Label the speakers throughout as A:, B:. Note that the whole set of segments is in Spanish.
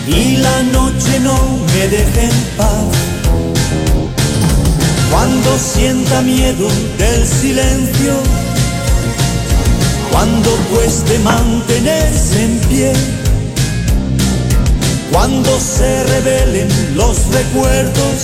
A: y la noche no me deje en paz. Cuando sienta miedo del silencio, cuando cueste mantenerse en pie, cuando se revelen los recuerdos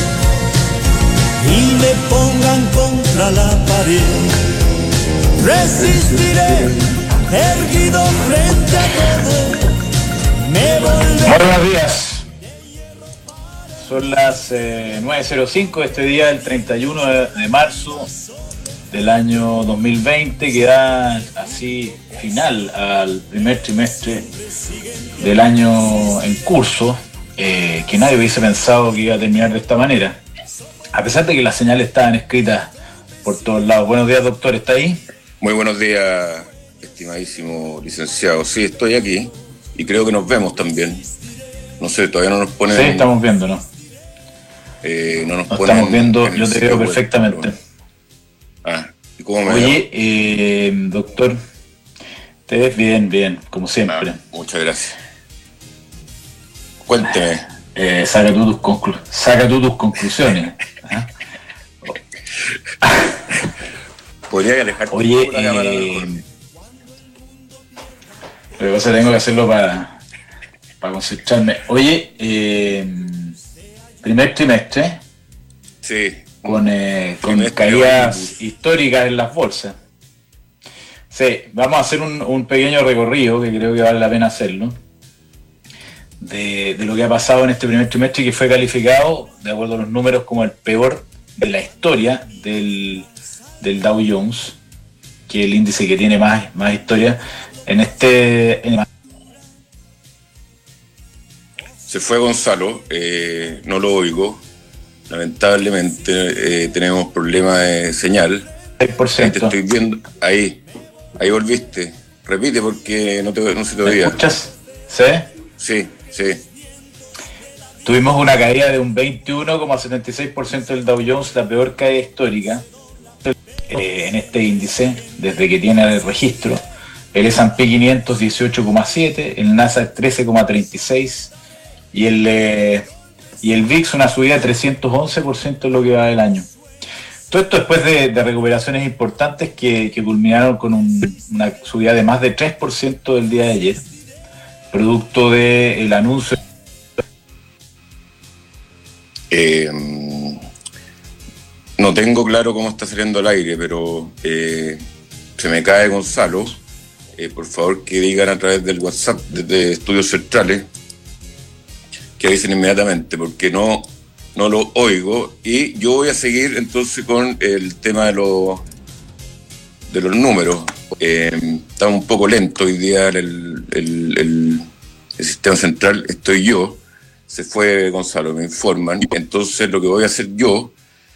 A: y me pongan contra la pared, resistiré erguido frente a todo. Me volveré.
B: Buenos días. Son las 9:05 este día, el 31 de marzo del año 2020, que da así final al primer trimestre del año en curso, que nadie hubiese pensado que iba a terminar de esta manera, a pesar de que las señales estaban escritas por todos lados. Buenos días, doctor, ¿está ahí?
C: Muy buenos días, estimadísimo licenciado. Sí, estoy aquí y creo que nos vemos también. No sé, todavía no nos ponen...
B: Sí, estamos viendo, ¿no?
C: No nos ponen...
B: Estamos viendo, yo te veo perfectamente.
C: Pero... ¿y cómo me
B: Oye, doctor, te ves bien, como siempre.
C: Muchas gracias. Cuénteme.
B: Saca tú tus conclusiones.
C: Podría alejarte.
B: Oye, pero tengo que hacerlo para concentrarme. Oye, primer trimestre.
C: Sí.
B: Con caídas históricas en las bolsas. Sí, vamos a hacer un pequeño recorrido que creo que vale la pena hacerlo de lo que ha pasado en este primer trimestre, que fue calificado, de acuerdo a los números, como el peor de la historia del Dow Jones, que es el índice que tiene más historia en
C: Se fue Gonzalo, no lo oigo. Lamentablemente tenemos problemas de señal.
B: 6%.
C: Ahí te estoy viendo. Ahí volviste. Repite porque no se te oía.
B: ¿Me escuchas? ¿Sí?
C: Sí.
B: Tuvimos una caída de un 21,76% del Dow Jones, la peor caída histórica en este índice desde que tiene el registro. El S&P 500 18,7%, el Nasdaq 13,36% y el VIX una subida de 311% en lo que va del año. Todo esto después de recuperaciones importantes que culminaron con una subida de más de 3% del día de ayer, producto del anuncio.
C: No tengo claro cómo está saliendo al aire, pero se me cae Gonzalo. Por favor, que digan a través del WhatsApp de Estudios Centrales, que avisen inmediatamente, porque no lo oigo. Y yo voy a seguir entonces con el tema de los números. Está un poco lento hoy día el sistema central. Estoy yo, se fue Gonzalo, me informan. Entonces lo que voy a hacer yo,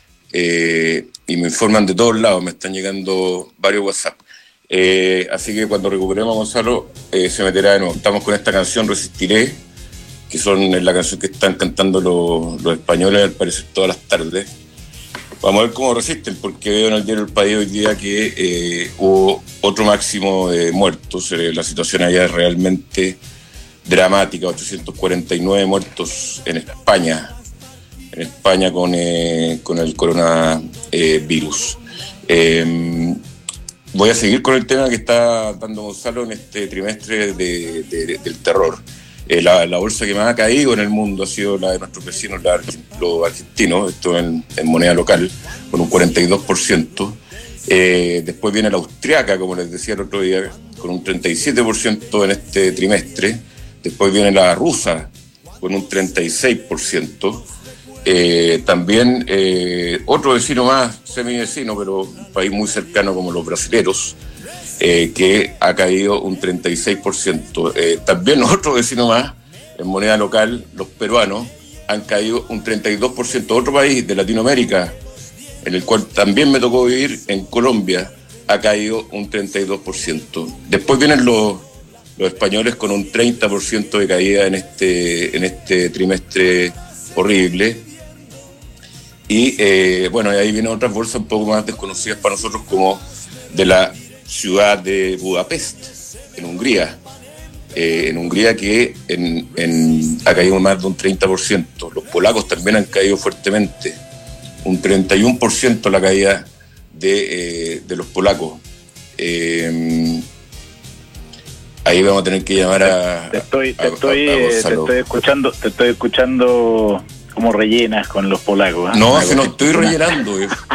C: y me informan de todos lados, me están llegando varios WhatsApp. Así que cuando recuperemos a Gonzalo, se meterá de nuevo. Estamos con esta canción, Resistiré, que son la canción que están cantando los españoles, al parecer, todas las tardes. Vamos a ver cómo resisten, porque veo en el diario El País hoy día que hubo otro máximo de muertos. La situación allá es realmente dramática, 849 muertos en España con el coronavirus. Voy a seguir con el tema que está dando Gonzalo en este trimestre del terror. La bolsa que más ha caído en el mundo ha sido la de nuestros vecinos, los argentinos, esto en moneda local, con un 42%. Después viene la austriaca, como les decía el otro día, con un 37% en este trimestre. Después viene la rusa, con un 36%. También otro vecino más, semivecino, pero un país muy cercano como los brasileros, que ha caído un 36%. También otro vecino más, en moneda local, los peruanos, han caído un 32%. Otro país de Latinoamérica, en el cual también me tocó vivir, en Colombia, ha caído un 32%. Después vienen los españoles con un 30% de caída en este trimestre horrible. Y bueno, ahí vienen otras bolsas un poco más desconocidas para nosotros, como de la ciudad de Budapest, en Hungría, en Hungría, que ha caído más de un 30%. Los polacos también han caído fuertemente, un 31% la caída de los polacos. Ahí vamos a tener que llamar a Gonzalo.
B: Te estoy escuchando como rellenas con los polacos.
C: No, si no estoy rellenando.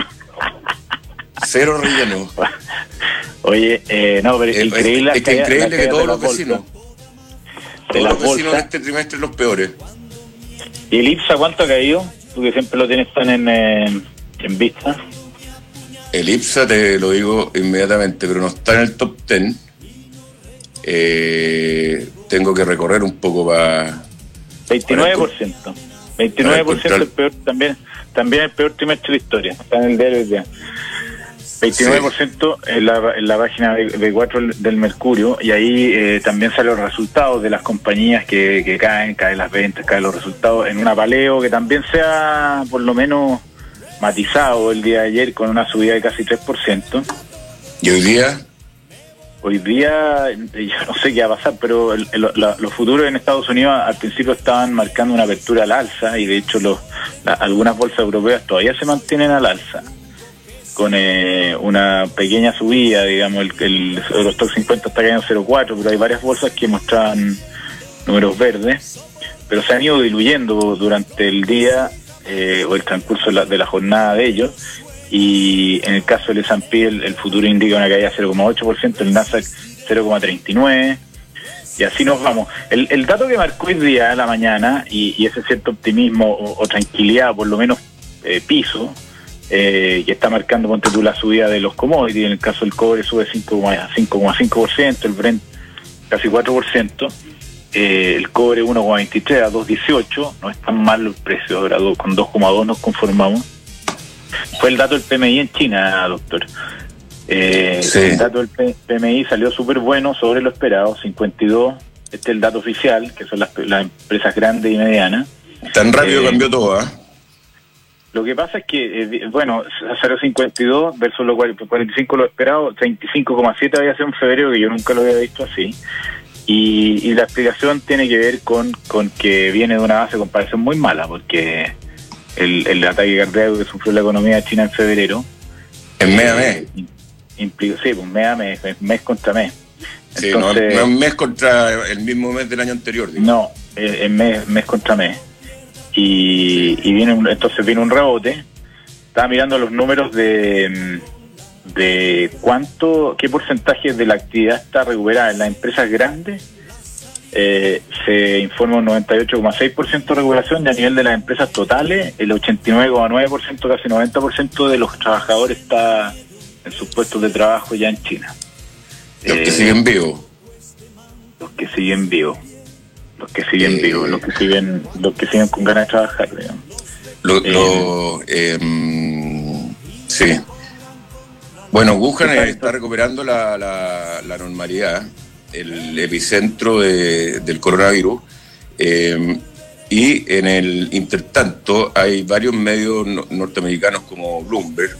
C: Cero relleno.
B: Oye, no, pero
C: es increíble que todos los vecinos de este trimestre los peores.
B: ¿Y el IPSA cuánto ha caído? Tú que siempre lo tienes tan en vista.
C: El IPSA te lo digo inmediatamente, pero no está en el top 10. Tengo que recorrer un poco para...
B: 29%. 29% el peor, también el peor trimestre de la historia. Está en el diario hoy día. 29% sí. en la página B4 del Mercurio, y ahí también salen los resultados de las compañías que caen las ventas, caen los resultados en un apaleo que también se ha por lo menos matizado el día de ayer con una subida de casi 3%.
C: ¿Y hoy día?
B: Hoy día, yo no sé qué va a pasar, pero los futuros en Estados Unidos al principio estaban marcando una apertura al alza, y de hecho algunas bolsas europeas todavía se mantienen al alza, con una pequeña subida, digamos, el Eurostock 50 está cayendo 0,4, pero hay varias bolsas que muestran números verdes, pero se han ido diluyendo durante el día o el transcurso de la jornada de ellos. Y en el caso del S&P el futuro indica una caída de 0,8%, el Nasdaq 0,39%, y así nos vamos. El dato que marcó hoy día a la mañana, y ese cierto optimismo o tranquilidad, por lo menos piso, que está marcando, ponte tú, la subida de los commodities. En el caso del cobre sube 5,5%, el Brent casi 4%, el cobre 1,23 a 2,18, no es tan mal el precio, ahora con 2,2 nos conformamos. Fue el dato del PMI en China, doctor. Sí. El dato del PMI salió súper bueno, sobre lo esperado, 52. Este es el dato oficial, que son las empresas grandes y medianas.
C: Tan rápido cambió todo, ¿eh?
B: Lo que pasa es que, salió 52 versus los 45 lo esperado, 35,7 había sido en febrero, que yo nunca lo había visto así. Y la explicación tiene que ver con que viene de una base de comparación muy mala, porque el ataque cardíaco que sufrió la economía china en febrero.
C: En mes a mes.
B: Implica, sí, pues mes contra mes.
C: Sí, entonces, no es mes contra el mismo mes del año anterior, digo.
B: No, es mes contra mes. Y entonces viene un rebote. Estaba mirando los números de qué porcentaje de la actividad está recuperada en las empresas grandes. Se informa un 98,6% de recuperación, y a nivel de las empresas totales el 89,9%, casi 90% de los trabajadores está en sus puestos de trabajo ya en China.
C: Los que siguen vivos.
B: Los que siguen vivos, los que siguen con ganas de trabajar, digamos.
C: Sí. Bueno, Wuhan está recuperando la normalidad, el epicentro del coronavirus, y en el intertanto hay varios medios norteamericanos como Bloomberg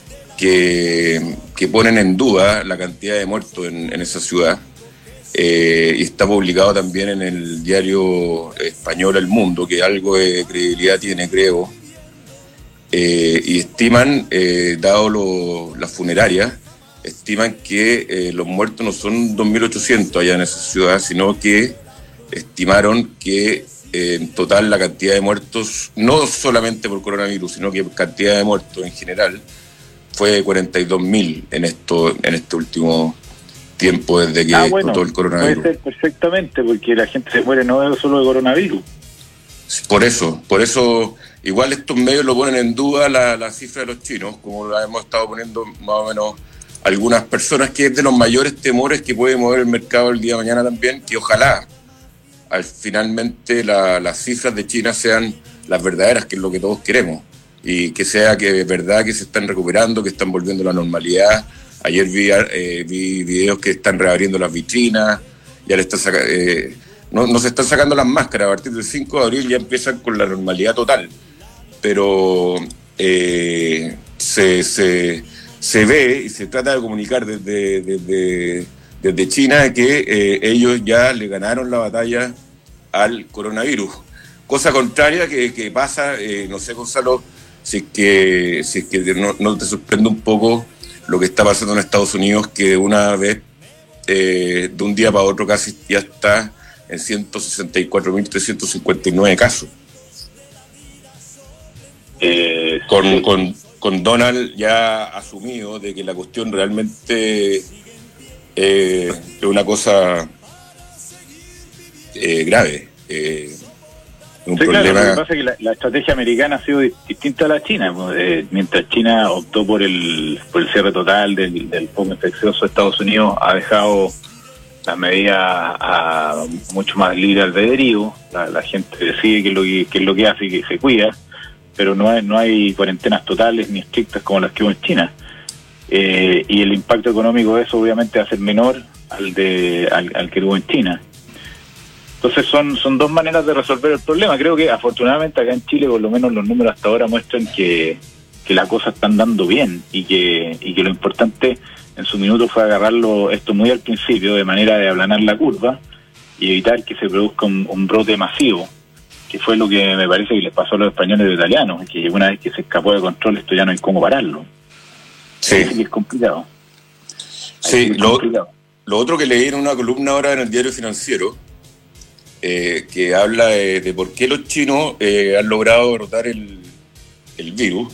C: que ponen en duda la cantidad de muertos en esa ciudad, y está publicado también en el diario español El Mundo, que algo de credibilidad tiene, creo, y estiman, dado las funerarias, estiman que los muertos no son 2.800 allá en esa ciudad, sino que estimaron que en total la cantidad de muertos, no solamente por coronavirus, sino que cantidad de muertos en general, fue 42.000 en este último tiempo desde que explotó el coronavirus.
B: Puede ser perfectamente, porque la gente se muere no solo de coronavirus.
C: Por eso, igual estos medios lo ponen en duda la cifra de los chinos, como la hemos estado poniendo más o menos algunas personas, que es de los mayores temores que puede mover el mercado el día de mañana también, que ojalá finalmente las cifras de China sean las verdaderas, que es lo que todos queremos, y que sea que es verdad que se están recuperando, que están volviendo a la normalidad. Ayer vi videos que están reabriendo las vitrinas, ya le están no se están sacando las máscaras, a partir del 5 de abril ya empiezan con la normalidad total, pero se ve y se trata de comunicar desde desde China que ellos ya le ganaron la batalla al coronavirus. Cosa contraria que pasa, no sé, Gonzalo, si es que no te sorprende un poco lo que está pasando en Estados Unidos, que una vez, de un día para otro, casi ya está en 164.359 casos. Con Donald ya asumido de que la cuestión realmente es una cosa grave. Un problema.
B: Claro, lo que pasa es que la estrategia americana ha sido distinta a la China. Mientras China optó por el cierre total del foco infeccioso, Estados Unidos ha dejado las medidas mucho más libre albedrío. La gente decide qué es lo que hace y que se cuida, pero no hay cuarentenas totales ni estrictas como las que hubo en China. Y el impacto económico de eso obviamente va a ser menor al que hubo en China. Entonces son dos maneras de resolver el problema. Creo que afortunadamente acá en Chile por lo menos los números hasta ahora muestran que las cosas están dando bien y que lo importante en su minuto fue agarrarlo esto muy al principio de manera de aplanar la curva y evitar que se produzca un brote masivo, que fue lo que me parece que les pasó a los españoles y italianos, que una vez que se escapó de control esto ya no hay cómo pararlo.
C: Sí.
B: Así que es complicado.
C: Sí, lo otro que leí en una columna ahora en el Diario Financiero, que habla de por qué los chinos han logrado derrotar el virus,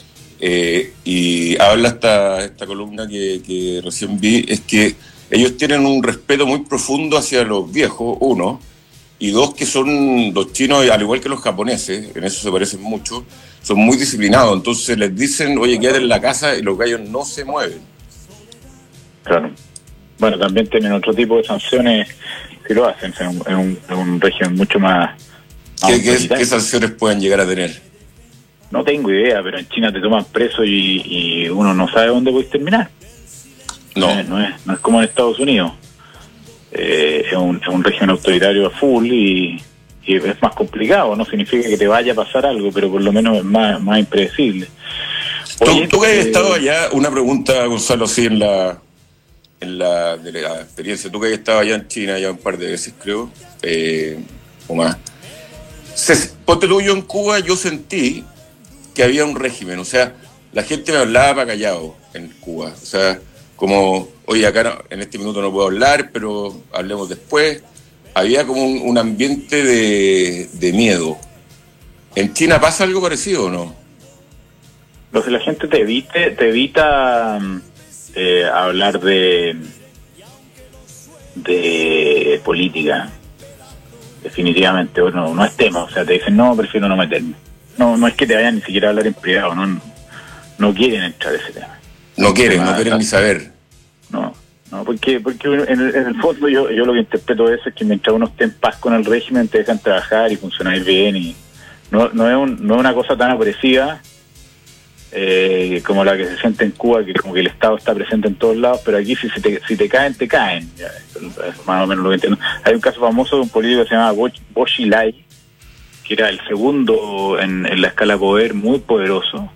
C: y habla esta columna que recién vi, es que ellos tienen un respeto muy profundo hacia los viejos, uno, y dos, que son los chinos, al igual que los japoneses, en eso se parecen mucho, son muy disciplinados. Entonces les dicen, oye, quédate en la casa, y los gallos no se mueven.
B: Claro. Bueno, también tienen otro tipo de sanciones que lo hacen en un régimen mucho más...
C: ¿Qué sanciones pueden llegar a tener?
B: No tengo idea, pero en China te toman preso y uno no sabe dónde puedes terminar. No es como en Estados Unidos. Es un régimen autoritario a full y es más complicado. No significa que te vaya a pasar algo, pero por lo menos es más impredecible.
C: Oye, ¿Tú que has estado allá? Una pregunta, Gonzalo, sí, en la experiencia. Tú que has estado allá en China ya un par de veces, creo, o más. Ponte tú, yo en Cuba, yo sentí que había un régimen, o sea, la gente me hablaba para callado en Cuba, o sea, como, oye, acá en este minuto no puedo hablar, pero hablemos después. Había como un ambiente de miedo. ¿En China pasa algo parecido o no?
B: Lo que la gente te evita hablar de política, definitivamente. Bueno, no es tema, o sea, te dicen, no, prefiero no meterme. No es que te vayan ni siquiera a hablar en privado, no quieren entrar a ese tema. No quieren
C: ni saber.
B: No, porque en el fondo yo lo que interpreto de eso es que mientras uno esté en paz con el régimen te dejan trabajar y funcionar bien, y no es una cosa tan opresiva como la que se siente en Cuba, que como que el Estado está presente en todos lados, pero aquí si te caen, te caen. Ya, es más o menos lo que entiendo. Hay un caso famoso de un político que se llama Bo Xilai, que era el segundo en la escala de poder, muy poderoso,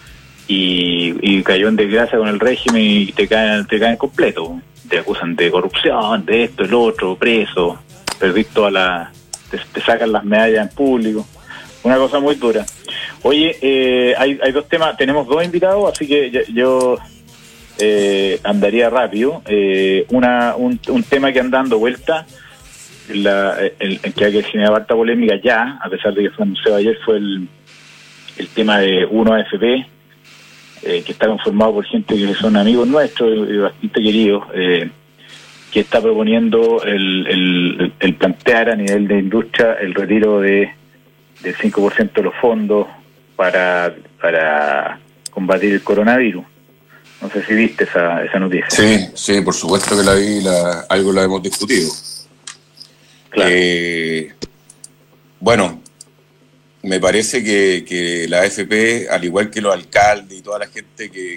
B: y cayó en desgracia con el régimen y te caen completo. Te acusan de corrupción, de esto, el otro, preso, perdís te sacan las medallas en público. Una cosa muy dura. Oye, hay dos temas, tenemos dos invitados, así que yo andaría rápido. Un tema que anda dando vuelta, que hay que generar harta polémica ya, a pesar de que fue anunciado ayer, fue el tema de 1AFP, que está conformado por gente que son amigos nuestros y bastante queridos, que está proponiendo el plantear a nivel de industria el retiro del 5% de los fondos para combatir el coronavirus. No sé si viste esa noticia.
C: Sí, por supuesto que la vi, algo la hemos discutido.
B: Claro.
C: Bueno, me parece que la AFP, al igual que los alcaldes y toda la gente que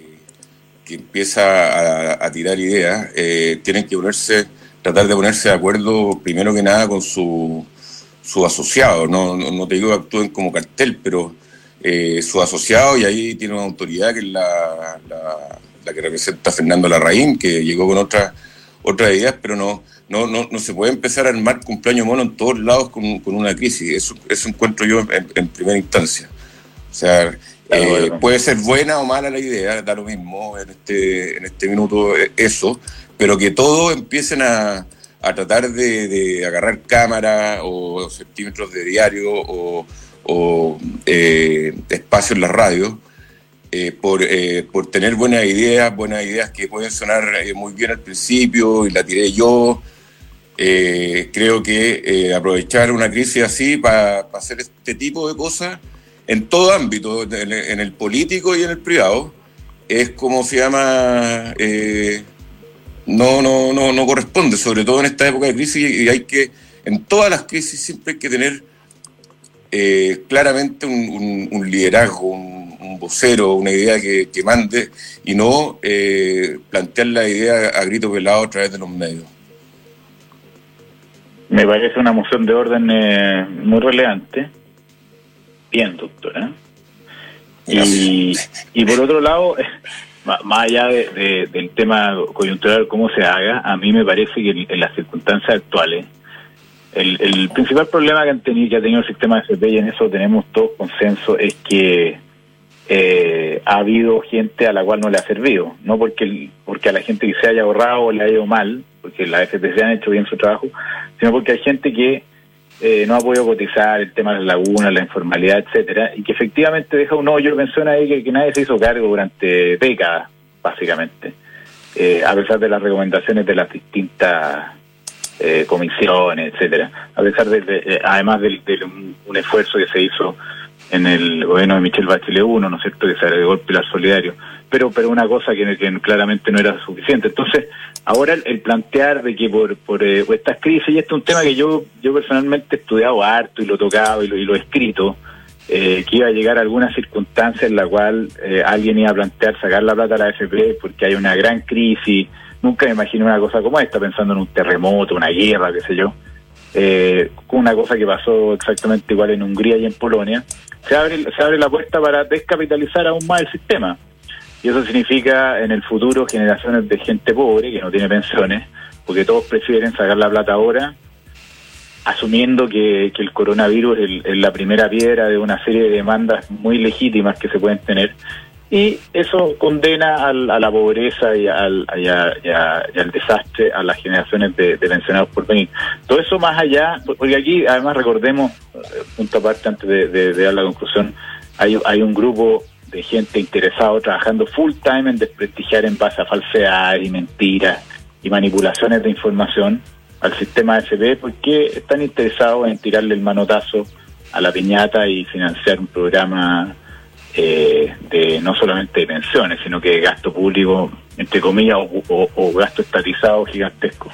C: empieza a tirar ideas, tienen que tratar de ponerse de acuerdo primero que nada con su asociado. No te digo que actúen como cartel, pero su asociado, y ahí tiene una autoridad que es la que representa a Fernando Larraín, que llegó con otra otras ideas, pero no se puede empezar a armar cumpleaños mono en todos lados con una crisis. Eso encuentro yo en primera instancia. O sea, puede ser buena o mala la idea, da lo mismo en este minuto eso, pero que todos empiecen a tratar de agarrar cámara o centímetros de diario o espacio en la radio, por tener buenas ideas que pueden sonar muy bien al principio, y la tiré yo. Creo que aprovechar una crisis así para hacer este tipo de cosas en todo ámbito, en el político y en el privado, es como se llama, no corresponde, sobre todo en esta época de crisis, y hay que, en todas las crisis siempre hay que tener claramente un liderazgo, un vocero, una idea que mande, y no plantear la idea a grito pelado a través de los medios.
B: Me parece una moción de orden muy relevante. Bien, doctora. Y por otro lado, más allá del tema coyuntural, cómo se haga, a mí me parece que en las circunstancias actuales, el principal problema que ha tenido el sistema de FP, y en eso tenemos todos consenso, es que ha habido gente a la cual no le ha servido, no porque a la gente que se haya ahorrado o le haya ido mal, porque las FP han hecho bien su trabajo, sino porque hay gente que no ha podido cotizar, el tema de las lagunas, la informalidad, etcétera, y que efectivamente deja un hoyo de pensión ahí que nadie se hizo cargo durante décadas, básicamente, a pesar de las recomendaciones de las distintas comisiones, etcétera, a pesar además de un esfuerzo que se hizo en el gobierno de Michelle Bachelet 1, ¿no es cierto?, que se agregó el pilar solidario, pero una cosa que claramente no era suficiente. Entonces, ahora el plantear de que por estas crisis, y este es un tema que yo personalmente he estudiado harto y lo he tocado y lo he escrito, que iba a llegar a alguna circunstancia en la cual alguien iba a plantear sacar la plata a la AFP porque hay una gran crisis. Nunca me imaginé una cosa como esta, pensando en un terremoto, una guerra, qué sé yo. Una cosa que pasó exactamente igual en Hungría y en Polonia. Se abre la puerta para descapitalizar aún más el sistema. Y eso significa en el futuro generaciones de gente pobre que no tiene pensiones, porque todos prefieren sacar la plata ahora, asumiendo que el coronavirus es la primera piedra de una serie de demandas muy legítimas que se pueden tener. Y eso condena a la pobreza y al desastre a las generaciones de pensionados por venir. Todo eso más allá, porque aquí además recordemos, punto aparte antes de dar la conclusión, hay un grupo de gente interesado trabajando full time en desprestigiar en base a falsedades y mentiras y manipulaciones de información al sistema AFP, porque están interesados en tirarle el manotazo a la piñata y financiar un programa de no solamente de pensiones, sino que de gasto público, entre comillas, o gasto estatizado gigantesco.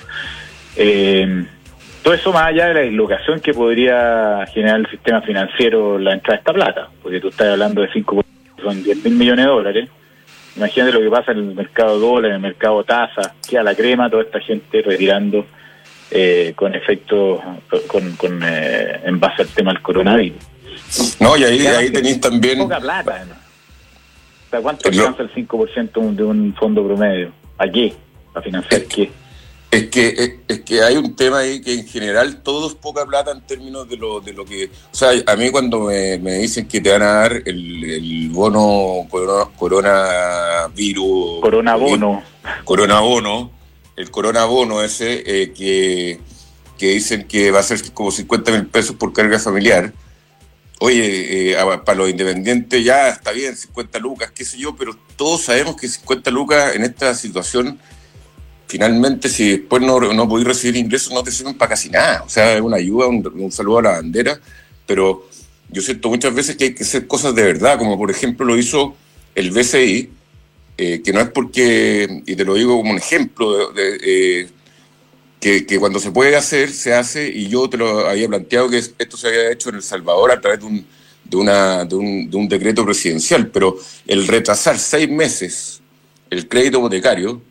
B: Todo eso más allá de la dislocación que podría generar el sistema financiero la entrada de esta plata, porque tú estás hablando de 5%, son 10.000 millones de dólares. Imagínate lo que pasa en el mercado dólar, en el mercado tasa, que a la crema, toda esta gente retirando con efecto, en base al tema del coronavirus.
C: No, y ahí tenéis también...
B: Poca plata, ¿no? O sea, ¿cuánto alcanza el 5% de un fondo promedio? ¿A qué? ¿Para financiar qué?
C: Es que hay un tema ahí que en general todo es poca plata en términos de lo que... O sea, a mí cuando me dicen que te van a dar el bono coronavirus... Coronabono, el coronabono ese que dicen que va a ser como 50.000 pesos por carga familiar. Oye, para los independientes ya está bien, 50 lucas, qué sé yo, pero todos sabemos que 50 lucas en esta situación, finalmente, si después no podéis recibir ingresos, no te sirven para casi nada. O sea, es una ayuda, un saludo a la bandera, pero yo siento muchas veces que hay que hacer cosas de verdad, como por ejemplo lo hizo el BCI, que no es porque, y te lo digo como un ejemplo, que cuando se puede hacer, se hace, y yo te lo había planteado que esto se había hecho en El Salvador a través de un decreto presidencial, pero el retrasar 6 meses el crédito hipotecario,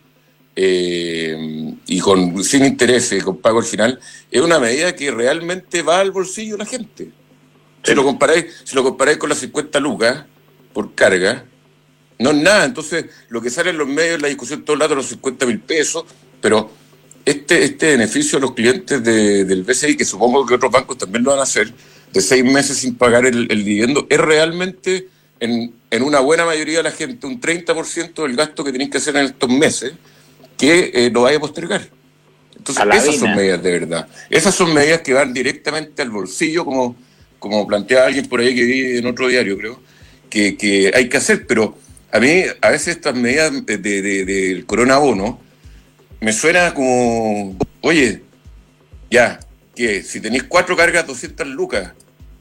C: y sin intereses, con pago al final, es una medida que realmente va al bolsillo de la gente. Si lo comparáis con las 50 lucas por carga, no es nada. Entonces, lo que sale en los medios, en la discusión todo el rato, los 50.000 pesos, pero este beneficio a los clientes del BCI, que supongo que otros bancos también lo van a hacer, de 6 meses sin pagar el dividendo, es realmente en una buena mayoría de la gente un 30% del gasto que tenéis que hacer en estos meses que lo vaya a postergar. Entonces, esas son medidas de verdad. Esas son medidas que van directamente al bolsillo, como plantea alguien por ahí que vi en otro diario, creo, que hay que hacer. Pero a mí, a veces estas medidas del coronabono me suena como, oye, ya, que si tenéis 4 cargas, 200 lucas,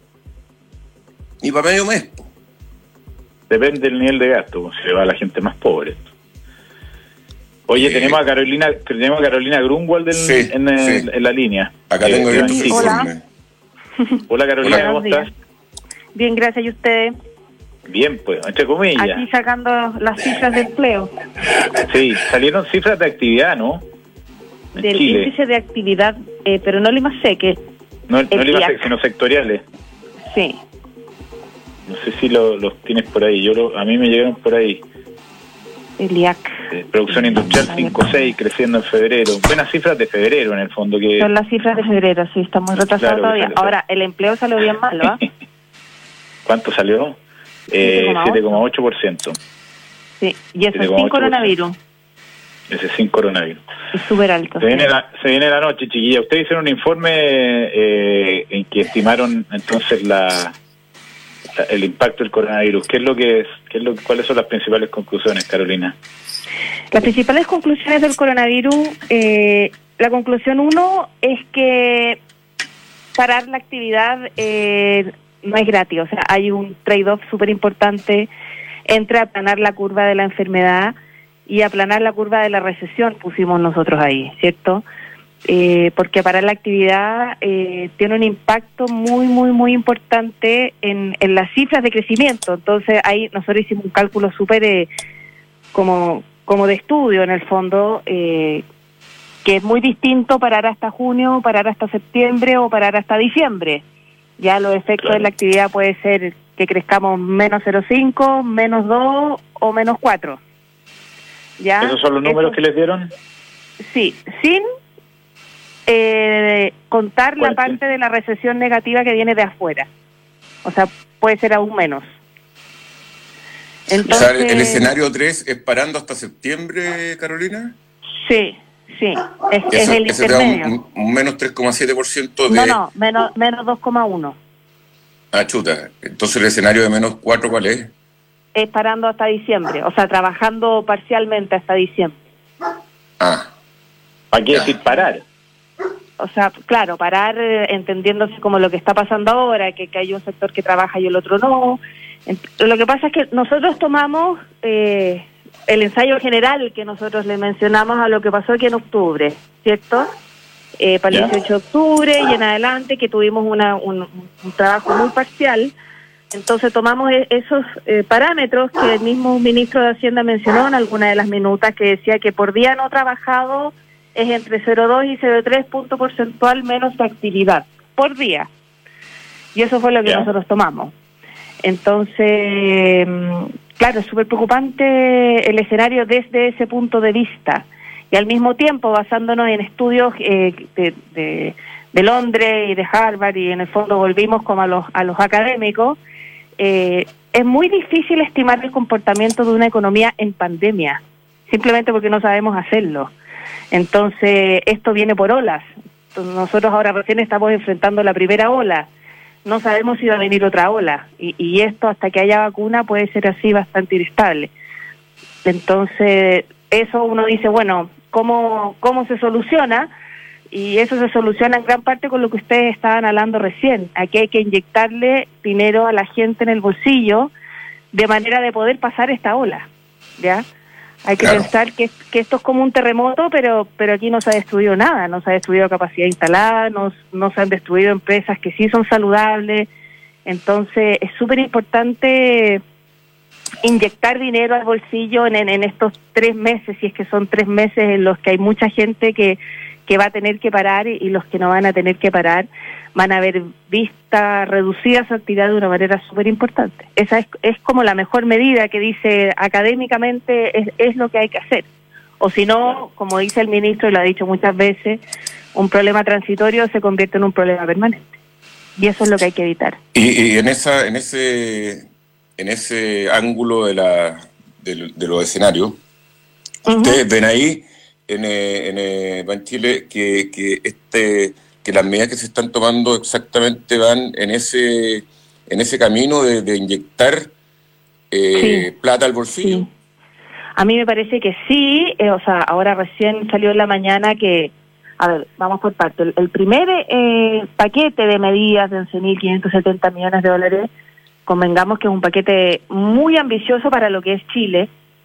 C: y para medio mes.
B: Depende del nivel de gasto, se va a la gente más pobre. Oye, tenemos a Carolina Grunwald en la línea.
C: Acá tengo abierto su
D: informe.
B: Hola Carolina,
D: Hola,
B: ¿cómo estás?
D: Bien, gracias. ¿Y ustedes?
B: Bien, pues, entre comillas.
D: Aquí sacando las cifras de empleo.
B: Sí, salieron cifras de actividad, ¿no?
D: Del Chile. Índice de actividad, pero no el IMASEC, que
B: no el IMASEC, sino sectoriales.
D: Sí.
B: No sé si los tienes por ahí. A mí me llegaron por ahí.
D: El IAC.
B: Producción industrial 5.6, creciendo en febrero. Buenas cifras de febrero, en el fondo.
D: Son las cifras de febrero, sí, está muy retrasado todavía. Ahora, el empleo salió bien mal, ¿no?
B: ¿Cuánto salió? 7,8%.
D: Sí, y eso es sin coronavirus.
B: Ese es sin coronavirus.
D: Es súper alto.
B: Se viene la noche, chiquilla. Ustedes hicieron un informe en que estimaron entonces el impacto del coronavirus. ¿Cuáles son las principales conclusiones, Carolina?
D: Las principales conclusiones del coronavirus, la conclusión 1 es que parar la actividad no es gratis. O sea, hay un trade-off súper importante entre aplanar la curva de la enfermedad y aplanar la curva de la recesión, pusimos nosotros ahí, ¿cierto? Porque parar la actividad tiene un impacto muy, muy, muy importante en las cifras de crecimiento. Entonces, ahí nosotros hicimos un cálculo súper como de estudio, en el fondo, que es muy distinto parar hasta junio, parar hasta septiembre o parar hasta diciembre. Ya los efectos de la actividad puede ser que crezcamos menos 0,5, menos 2 o menos 4. ¿Ya?
B: ¿Esos son los números que les dieron?
D: Sí, sin contar la parte de la recesión negativa que viene de afuera. O sea, puede ser aún menos.
C: Entonces, o sea, ¿el escenario 3 es parando hasta septiembre, Carolina?
D: Sí. Es el intermedio.
C: Un menos 3,7% de...
D: No, menos 2,1.
C: Ah, chuta. Entonces, ¿el escenario de menos 4 cuál es?
D: Es parando hasta diciembre, o sea, trabajando parcialmente hasta diciembre.
B: ¿Para qué decir parar?
D: O sea, claro, parar entendiéndose como lo que está pasando ahora, que hay un sector que trabaja y el otro no. Lo que pasa es que nosotros tomamos el ensayo general que nosotros le mencionamos a lo que pasó aquí en octubre, ¿cierto? Para el 18 de octubre y en adelante, que tuvimos un trabajo muy parcial. Entonces tomamos esos parámetros que el mismo ministro de Hacienda mencionó en alguna de las minutas, que decía que por día no trabajado es entre 0,2 y 0,3 punto porcentual menos de actividad por día. Y eso fue lo que nosotros tomamos. Entonces, claro, es súper preocupante el escenario desde ese punto de vista. Y al mismo tiempo, basándonos en estudios de Londres y de Harvard, y en el fondo volvimos como a los académicos, es muy difícil estimar el comportamiento de una economía en pandemia, simplemente porque no sabemos hacerlo. Entonces, esto viene por olas. Entonces, nosotros ahora recién estamos enfrentando la primera ola. No sabemos si va a venir otra ola. Y esto, hasta que haya vacuna, puede ser así bastante inestable. Entonces, eso uno dice, bueno, ¿cómo se soluciona? Y eso se soluciona en gran parte con lo que ustedes estaban hablando recién. Aquí hay que inyectarle dinero a la gente en el bolsillo de manera de poder pasar esta ola, ¿ya? Hay que pensar que esto es como un terremoto, pero aquí no se ha destruido nada, no se ha destruido capacidad instalada, no se han destruido empresas que sí son saludables. Entonces es súper importante inyectar dinero al bolsillo en estos 3 meses, si es que son 3 meses en los que hay mucha gente que va a tener que parar, y los que no van a tener que parar van a haber vista reducida su actividad de una manera súper importante. Esa es como la mejor medida que dice académicamente es lo que hay que hacer. O si no, como dice el ministro y lo ha dicho muchas veces, un problema transitorio se convierte en un problema permanente. Y eso es lo que hay que evitar.
C: Y en ese ángulo de los escenarios, ustedes ven ahí en Banchile que las medidas que se están tomando exactamente van en ese camino de inyectar plata al bolsillo.
D: Sí. A mí me parece que sí, ahora recién salió en la mañana que, a ver, vamos por partes. El primer paquete de medidas de 11.570 millones de dólares, convengamos que es un paquete muy ambicioso para lo que es Chile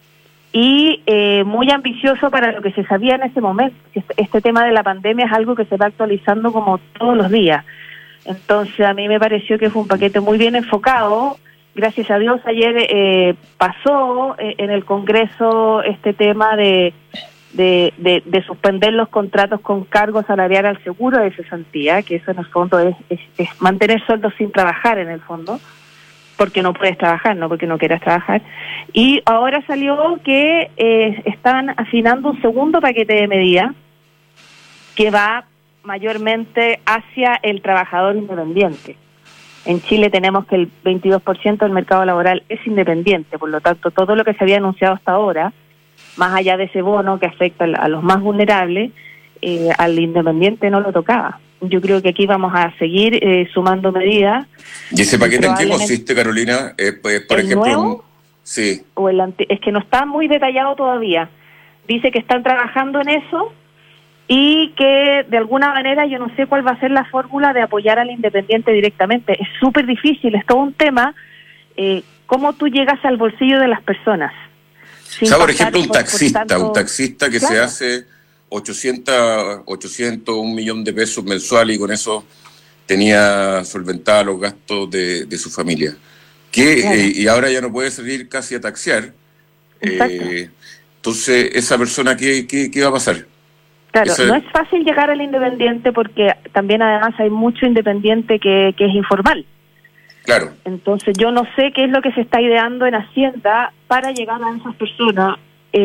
D: y muy ambicioso para lo que se sabía en ese momento. Este tema de la pandemia es algo que se va actualizando como todos los días. Entonces a mí me pareció que fue un paquete muy bien enfocado. Gracias a Dios ayer pasó en el Congreso este tema de suspender los contratos con cargo salarial al seguro de cesantía, que eso en el fondo es mantener sueldos sin trabajar en el fondo, porque no puedes trabajar, no porque no quieras trabajar. Y ahora salió que están afinando un segundo paquete de medidas que va mayormente hacia el trabajador independiente. En Chile tenemos que el 22% del mercado laboral es independiente, por lo tanto todo lo que se había anunciado hasta ahora, más allá de ese bono que afecta a los más vulnerables, al independiente no lo tocaba. Yo creo que aquí vamos a seguir sumando medidas.
C: ¿Y ese paquete en qué consiste, Carolina? Por ejemplo,
D: nuevo,
C: sí.
D: O es que no está muy detallado todavía. Dice que están trabajando en eso y que de alguna manera yo no sé cuál va a ser la fórmula de apoyar al independiente directamente. Es súper difícil, es todo un tema. ¿Cómo tú llegas al bolsillo de las personas?
C: O sea, por ejemplo, un taxista que se hace 800, 1 millón de pesos mensual y con eso tenía solventados los gastos de su familia. Claro. Y ahora ya no puede salir casi a taxiar. Entonces, ¿esa persona qué va a pasar?
D: Claro, no es fácil llegar al independiente porque también además hay mucho independiente que es informal.
C: Claro.
D: Entonces yo no sé qué es lo que se está ideando en Hacienda para llegar a esas personas.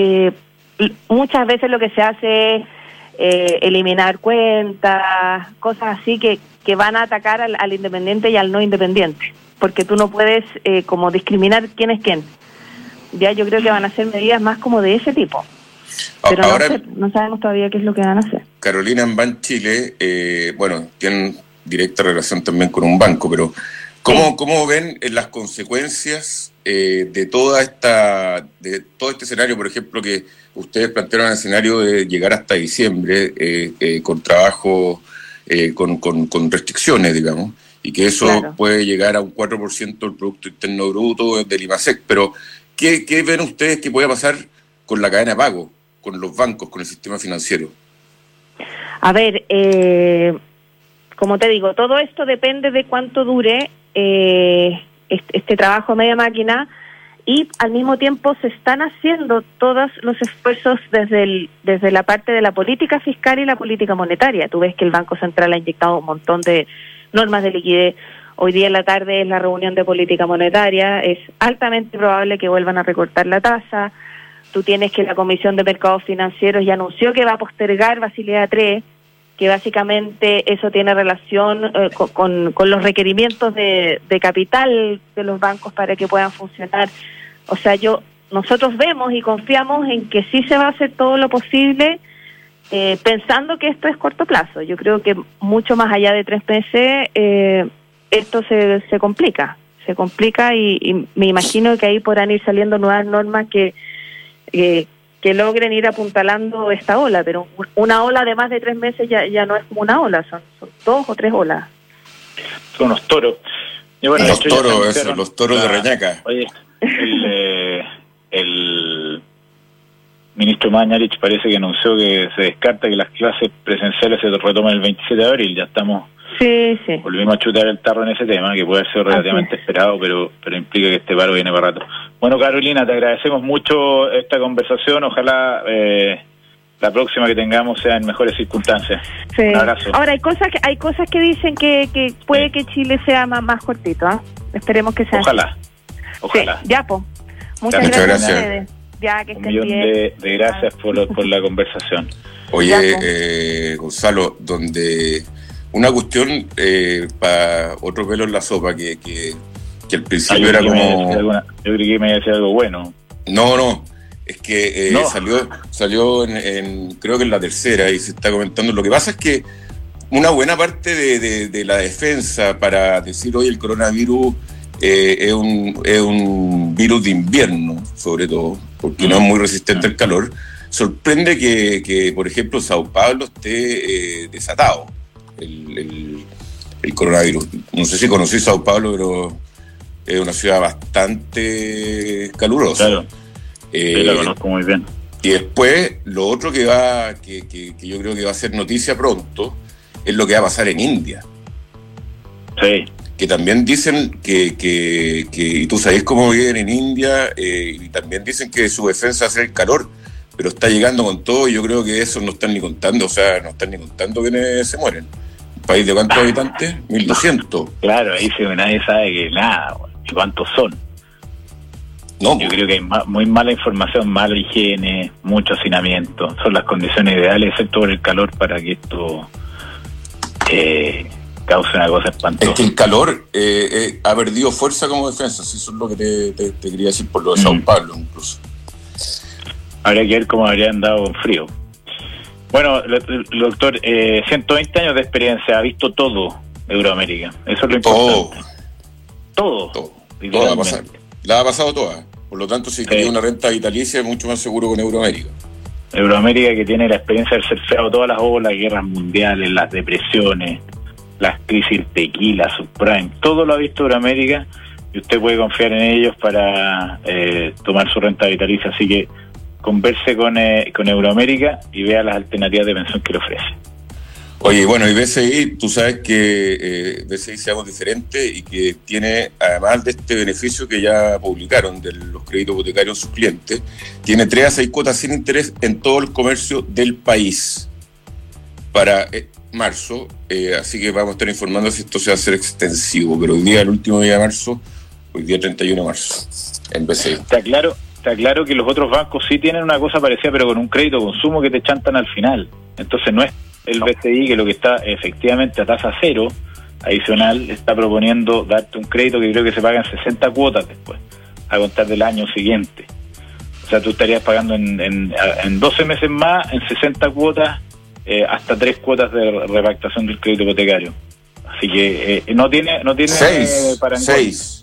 D: Muchas veces lo que se hace es eliminar cuentas, cosas así que van a atacar al independiente y al no independiente, porque tú no puedes como discriminar quién es quién. Ya yo creo que van a ser medidas más como de ese tipo. Pero ahora, no sabemos todavía qué es lo que van a hacer.
C: Carolina, en Banchile, tienen directa relación también con un banco, pero ¿cómo ven las consecuencias de todo este escenario, por ejemplo, que ustedes plantearon el escenario de llegar hasta diciembre con trabajo, con restricciones, digamos, y que eso puede llegar a un 4% del Producto Interno Bruto del IMASEC, pero ¿qué ven ustedes que puede pasar con la cadena de pago, con los bancos, con el sistema financiero?
D: A ver, como te digo, todo esto depende de cuánto dure este trabajo a media máquina y al mismo tiempo se están haciendo todos los esfuerzos desde la parte de la política fiscal y la política monetaria. Tú ves que el Banco Central ha inyectado un montón de normas de liquidez. Hoy día en la tarde es la reunión de política monetaria, es altamente probable que vuelvan a recortar la tasa. Tú tienes que la Comisión de Mercados Financieros ya anunció que va a postergar Basilea III, que básicamente eso tiene relación con los requerimientos de capital de los bancos para que puedan funcionar. O sea, nosotros vemos y confiamos en que sí se va a hacer todo lo posible, pensando que esto es corto plazo. Yo creo que mucho más allá de 3 meses, esto se complica y me imagino que ahí podrán ir saliendo nuevas normas que logren ir apuntalando esta ola, pero una ola de más de 3 meses ya no es como una ola, son 2 o 3 olas.
B: Son unos toros. Y bueno,
C: los toros de Reñaca.
B: Oye, el ministro Mañalich parece que anunció que se descarta que las clases presenciales se retomen el 27 de abril, ya estamos...
D: Sí.
B: Volvimos a chutar el tarro en ese tema, que puede ser relativamente esperado, pero implica que este paro viene para rato. Bueno, Carolina, te agradecemos mucho esta conversación. Ojalá la próxima que tengamos sea en mejores circunstancias.
D: Sí.
B: Un abrazo.
D: Ahora, hay cosas que dicen que puede que Chile sea más cortito, ¿eh? Esperemos que sea
B: Ojalá.
D: Sí, ya, po. Muchas gracias. Ya, que
B: Un
D: estén
B: millón
D: bien.
B: de gracias por la conversación.
C: Oye, Gonzalo, donde una cuestión para otro pelo en la sopa, que al principio era como...
B: Yo creí que me iba a decir algo bueno.
C: No, es que
B: No.
C: salió en creo que en la tercera y se está comentando. Lo que pasa es que una buena parte de la defensa para decir hoy el coronavirus es un virus de invierno, sobre todo, porque no es muy resistente al calor. Sorprende que por ejemplo, Sao Paulo esté desatado el coronavirus. No sé si conocí Sao Paulo, pero es una ciudad bastante calurosa.
B: Claro, sí, la conozco muy bien.
C: Y después, lo otro que yo creo que va a ser noticia pronto, es lo que va a pasar en India.
B: Sí.
C: Que también dicen que tú sabés cómo viven en India, y también dicen que su defensa va a ser el calor, pero está llegando con todo, y yo creo que eso no están ni contando, que se mueren. ¿Un país de cuántos habitantes? 1.200.
B: Claro, ahí sí nadie sabe que nada, y cuántos son.
C: No,
B: yo creo que hay muy mala información, mala higiene, mucho hacinamiento. Son las condiciones ideales, excepto por el calor, para que esto cause una cosa espantosa.
C: Es que el calor ha perdido fuerza como defensa, eso es lo que te quería decir por lo de Sao Paulo incluso.
B: Habría que ver cómo habrían dado con frío. Bueno, doctor, 120 años de experiencia, ha visto todo Euroamérica, eso es lo importante. Todo.
C: La ha pasado toda. Por lo tanto, si quería una renta vitalicia, es mucho más seguro con Euroamérica.
B: Euroamérica, que tiene la experiencia de surfeado todas las olas, guerras mundiales, las depresiones, las crisis tequila, subprime, todo lo ha visto Euroamérica, y usted puede confiar en ellos para tomar su renta vitalicia. Así que converse con Euroamérica y vea las alternativas de pensión que le ofrece.
C: Oye, bueno, y BCI, tú sabes que BCI se llama diferente y que tiene, además de este beneficio que ya publicaron de los créditos hipotecarios a sus clientes, tiene 3 a 6 cuotas sin interés en todo el comercio del país para marzo, así que vamos a estar informando si esto se va a hacer extensivo, pero hoy día, el último día de marzo, hoy día 31 de marzo, en BCI.
B: Está claro que los otros bancos sí tienen una cosa parecida, pero con un crédito de consumo que te chantan al final. Entonces no es el BCI, que lo que está efectivamente a tasa cero adicional, está proponiendo darte un crédito que creo que se paga en 60 cuotas después, a contar del año siguiente. O sea, tú estarías pagando en 12 meses más, en 60 cuotas, hasta 3 cuotas de repactación del crédito hipotecario. Así que no tiene
C: 6.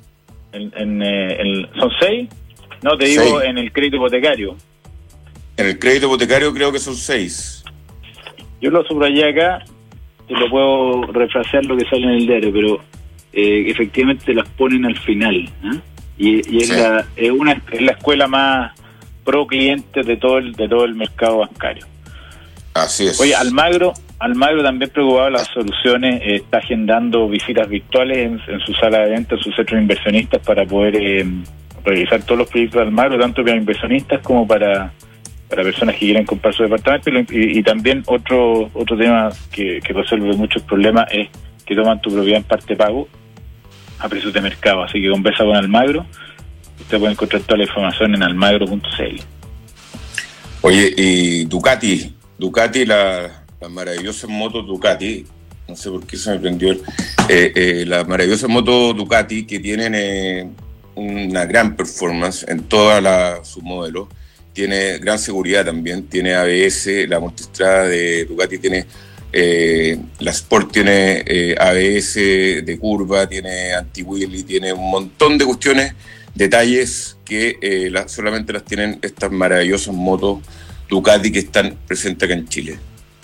B: ¿Son 6? No, te digo 6. En el crédito hipotecario.
C: En el crédito hipotecario creo que son 6.
B: Yo lo subrayé acá, te lo puedo refrasear lo que sale en el diario, pero efectivamente las ponen al final, ¿eh? Y es, es la escuela más pro cliente de todo el mercado bancario.
C: Así es.
B: Oye, Almagro también preocupado de las soluciones, está agendando visitas virtuales en su sala de venta, en su centro de inversionistas, para poder revisar todos los proyectos de Almagro, tanto para inversionistas como para personas que quieren comprar su departamento. Y también otro tema que resuelve muchos problemas es que toman tu propiedad en parte pago a precios de mercado. Así que conversa con Almagro. Usted puede encontrar toda la información en almagro.cl.
C: Oye, y Ducati, las maravillosas motos Ducati, no sé por qué se me prendió las maravillosas motos Ducati, que tienen una gran performance en todas sus modelos. Tiene gran seguridad también, tiene ABS, la multistrada de Ducati tiene, la Sport tiene ABS de curva, tiene anti-wheelie, tiene un montón de cuestiones, detalles que solamente las tienen estas maravillosas motos Ducati que están presentes acá en Chile.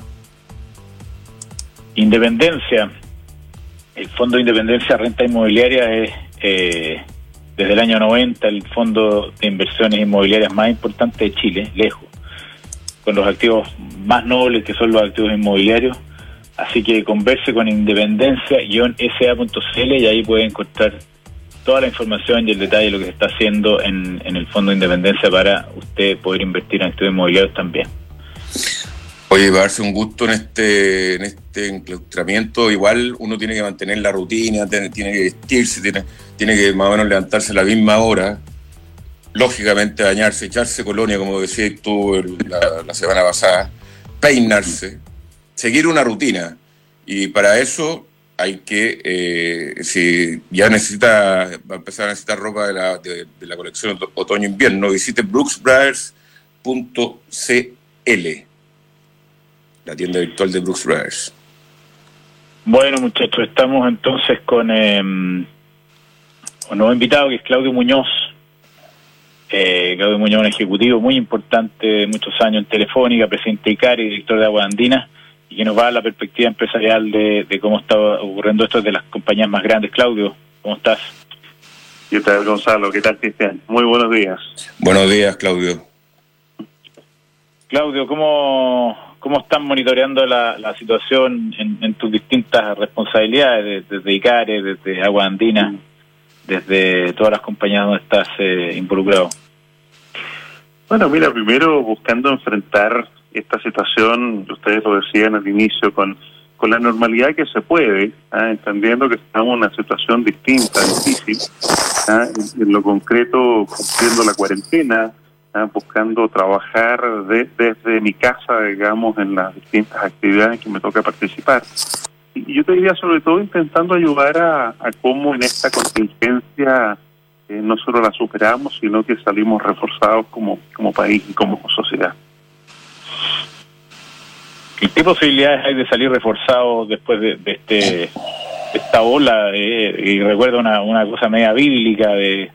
B: Independencia. El Fondo de Independencia Renta Inmobiliaria es... desde el año 90, el fondo de inversiones inmobiliarias más importante de Chile, lejos, con los activos más nobles que son los activos inmobiliarios. Así que converse con independencia-sa.cl y ahí puede encontrar toda la información y el detalle de lo que se está haciendo en el Fondo de Independencia para usted poder invertir en activos inmobiliarios también.
C: Oye, para darse un gusto en este enclaustramiento, igual uno tiene que mantener la rutina, tiene que vestirse, tiene que más o menos levantarse a la misma hora. lógicamente bañarse, echarse colonia, como decías tú la semana pasada, peinarse, seguir una rutina. Y para eso hay que, si ya va a empezar a necesitar ropa de la colección otoño-invierno, visite brooksbrothers.cl, la tienda virtual de Brooks Brothers.
B: Bueno, muchachos, estamos entonces con un nuevo invitado, que es Claudio Muñoz. Claudio Muñoz, un ejecutivo muy importante de muchos años en Telefónica, presidente de ICARE y director de Aguas Andinas, y que nos va a dar la perspectiva empresarial de cómo está ocurriendo esto de las compañías más grandes. Claudio, ¿cómo estás?
E: ¿Qué tal, Gonzalo? ¿Qué tal, Cristian? Muy buenos días.
C: Buenos días, Claudio.
B: Claudio, ¿cómo están monitoreando la situación en tus distintas responsabilidades, desde ICARE, desde Aguas Andinas, desde todas las compañías donde estás involucrado?
E: Bueno, mira, primero buscando enfrentar esta situación, ustedes lo decían al inicio, con la normalidad que se puede, entendiendo que estamos en una situación distinta, difícil, en lo concreto cumpliendo la cuarentena, buscando trabajar desde mi casa, digamos, en las distintas actividades en que me toca participar. Y yo te diría, sobre todo, intentando ayudar a cómo en esta contingencia no solo la superamos, sino que salimos reforzados como país y como sociedad.
B: ¿Y qué posibilidades hay de salir reforzados después de esta ola? Y recuerdo una cosa media bíblica de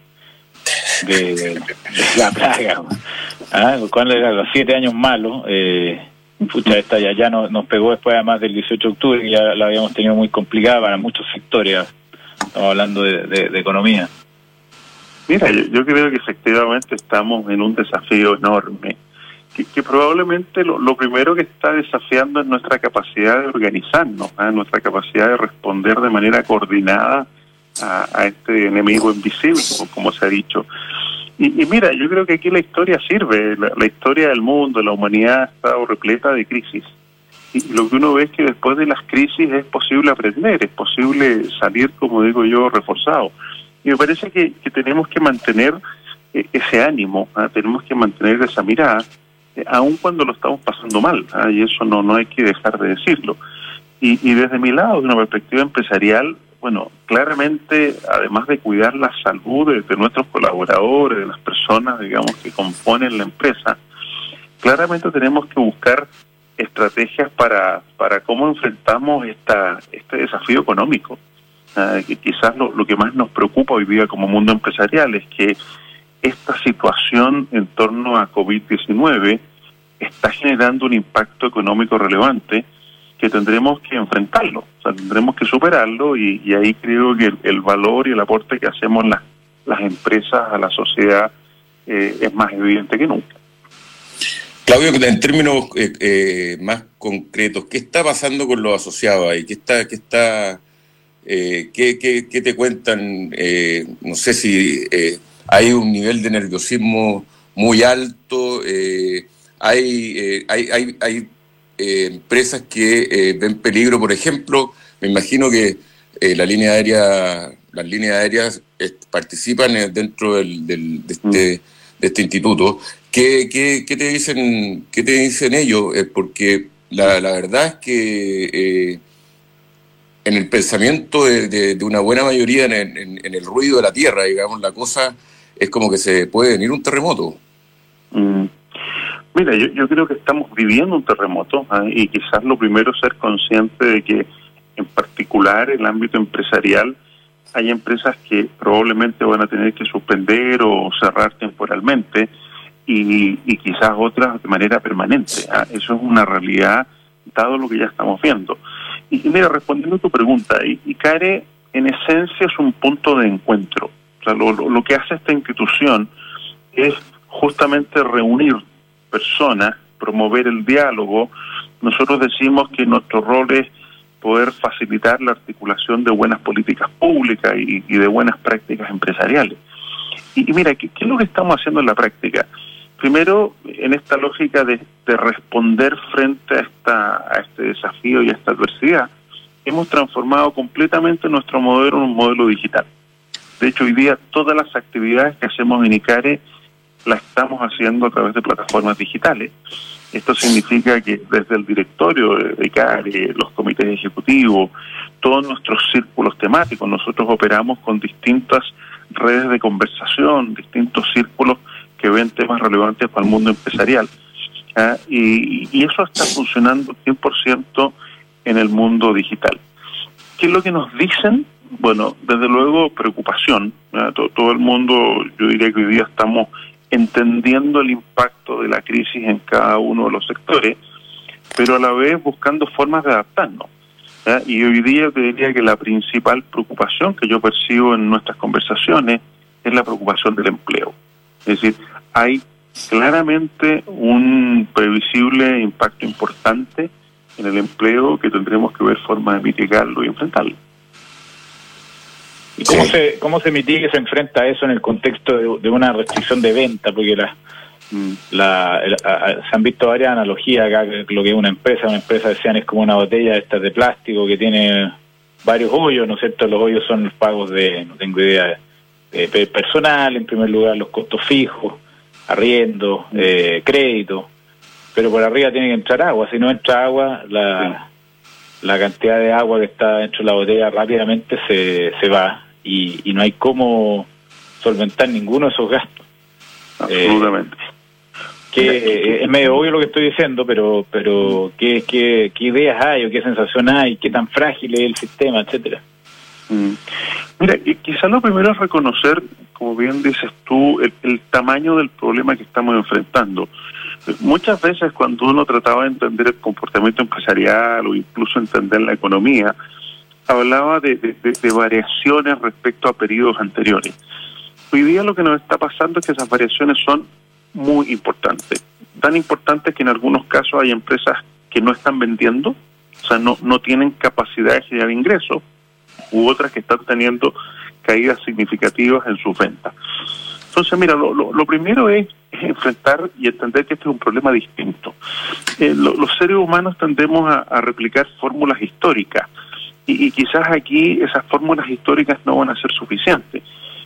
B: la plaga. ¿Cuándo eran los 7 años malos? Esta ya nos pegó después, además del 18 de octubre, que ya la habíamos tenido muy complicada para muchos sectores. Estamos hablando de economía.
E: Mira, yo creo que efectivamente estamos en un desafío enorme, que probablemente lo primero que está desafiando es nuestra capacidad de organizarnos, nuestra capacidad de responder de manera coordinada a este enemigo invisible, como se ha dicho. Y mira, yo creo que aquí la historia sirve, la historia del mundo, la humanidad ha estado repleta de crisis. Y lo que uno ve es que después de las crisis es posible aprender, es posible salir, como digo yo, reforzado. Y me parece que tenemos que mantener ese ánimo, tenemos que mantener esa mirada, aun cuando lo estamos pasando mal, y eso no hay que dejar de decirlo. Y desde mi lado, de una perspectiva empresarial, bueno, claramente, además de cuidar la salud de nuestros colaboradores, de las personas, digamos, que componen la empresa, claramente tenemos que buscar estrategias para cómo enfrentamos este desafío económico. Que quizás lo que más nos preocupa hoy día como mundo empresarial es que esta situación en torno a COVID-19 está generando un impacto económico relevante que tendremos que enfrentarlo, o sea, tendremos que superarlo, y ahí creo que el valor y el aporte que hacemos las empresas a la sociedad es más evidente que nunca.
C: Claudio, en términos más concretos, ¿qué está pasando con los asociados ahí? ¿Qué te cuentan? No sé si hay un nivel de nerviosismo muy alto, hay empresas que ven peligro, por ejemplo. Me imagino que las líneas aéreas participan dentro de este instituto. ¿Qué te dicen ellos? Porque la verdad es que en el pensamiento de una buena mayoría, en el ruido de la tierra, digamos, la cosa es como que se puede venir un terremoto.
E: Mira, yo creo que estamos viviendo un terremoto, y quizás lo primero es ser consciente de que, en particular, en el ámbito empresarial, hay empresas que probablemente van a tener que suspender o cerrar temporalmente, y quizás otras de manera permanente. Eso es una realidad, dado lo que ya estamos viendo. Y mira, respondiendo a tu pregunta, ICARE en esencia es un punto de encuentro. O sea, lo que hace esta institución es justamente reunir personas, promover el diálogo. Nosotros decimos que nuestro rol es poder facilitar la articulación de buenas políticas públicas y de buenas prácticas empresariales. Y mira, ¿qué es lo que estamos haciendo en la práctica? Primero, en esta lógica de responder frente a este desafío y a esta adversidad, hemos transformado completamente nuestro modelo en un modelo digital. De hecho, hoy día todas las actividades que hacemos en ICARE la estamos haciendo a través de plataformas digitales. Esto significa que desde el directorio de ICARE, los comités ejecutivos, todos nuestros círculos temáticos, nosotros operamos con distintas redes de conversación, distintos círculos que ven temas relevantes para el mundo empresarial. Y eso está funcionando 100% en el mundo digital. ¿Qué es lo que nos dicen? Bueno, desde luego preocupación. Todo el mundo, yo diría que hoy día estamos entendiendo el impacto de la crisis en cada uno de los sectores, pero a la vez buscando formas de adaptarnos. Y hoy día te diría que la principal preocupación que yo percibo en nuestras conversaciones es la preocupación del empleo. Es decir, hay claramente un previsible impacto importante en el empleo que tendremos que ver formas de mitigarlo y enfrentarlo.
B: ¿Y cómo se mitiga y se enfrenta a eso en el contexto de una restricción de venta? Porque se han visto varias analogías acá, lo que es una empresa decían es como una botella esta de plástico que tiene varios hoyos, ¿no es cierto? Los hoyos son los pagos no tengo idea, de personal, en primer lugar, los costos fijos, arriendo, crédito, pero por arriba tiene que entrar agua. Si no entra agua, la cantidad de agua que está dentro de la botella rápidamente se va y no hay cómo solventar ninguno de esos gastos.
E: Absolutamente.
B: Es medio obvio lo que estoy diciendo, pero ¿qué ideas hay o qué sensación hay? ¿Qué tan frágil es el sistema, etcétera?
E: Mira, quizás lo primero es reconocer, como bien dices tú, el tamaño del problema que estamos enfrentando. Muchas veces cuando uno trataba de entender el comportamiento empresarial o incluso entender la economía, hablaba de variaciones respecto a periodos anteriores. Hoy día lo que nos está pasando es que esas variaciones son muy importantes. Tan importantes que en algunos casos hay empresas que no están vendiendo, o sea, no tienen capacidad de generar ingresos, u otras que están teniendo caídas significativas en sus ventas. Entonces, mira, lo primero es enfrentar y entender que este es un problema distinto. Los seres humanos tendemos a replicar fórmulas históricas y quizás aquí esas fórmulas históricas no van a ser suficientes.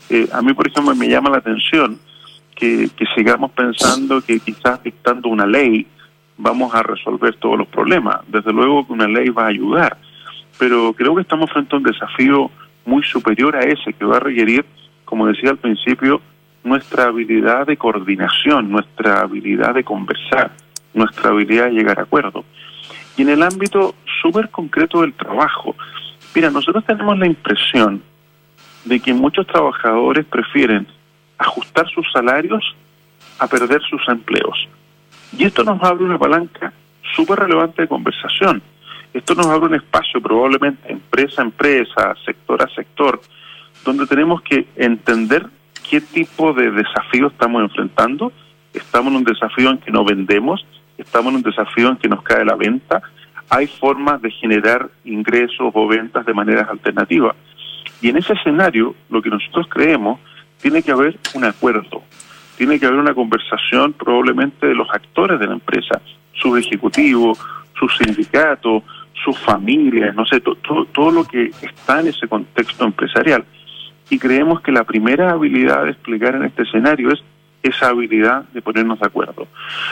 E: A mí, por ejemplo, me llama la atención que sigamos pensando que quizás dictando una ley vamos a resolver todos los problemas. Desde luego que una ley va a ayudar, pero creo que estamos frente a un desafío muy superior a ese, que va a requerir, como decía al principio, nuestra habilidad de coordinación, nuestra habilidad de conversar, nuestra habilidad de llegar a acuerdos. Y en el ámbito súper concreto del trabajo, mira, nosotros tenemos la impresión de que muchos trabajadores prefieren ajustar sus salarios a perder sus empleos. Y esto nos abre una palanca súper relevante de conversación. Esto nos abre un espacio probablemente empresa a empresa, sector a sector, donde tenemos que entender qué tipo de desafío estamos enfrentando. Estamos en un desafío en que no vendemos, estamos en un desafío en que nos cae la venta. Hay formas de generar ingresos o ventas de maneras alternativas. Y en ese escenario, lo que nosotros creemos, tiene que haber un acuerdo, tiene que haber una conversación probablemente de los actores de la empresa, sus ejecutivos, sus sindicatos, sus familias, no sé, todo lo que está en ese contexto empresarial. Y creemos que la primera habilidad de explicar en este escenario es esa habilidad de ponernos de acuerdo.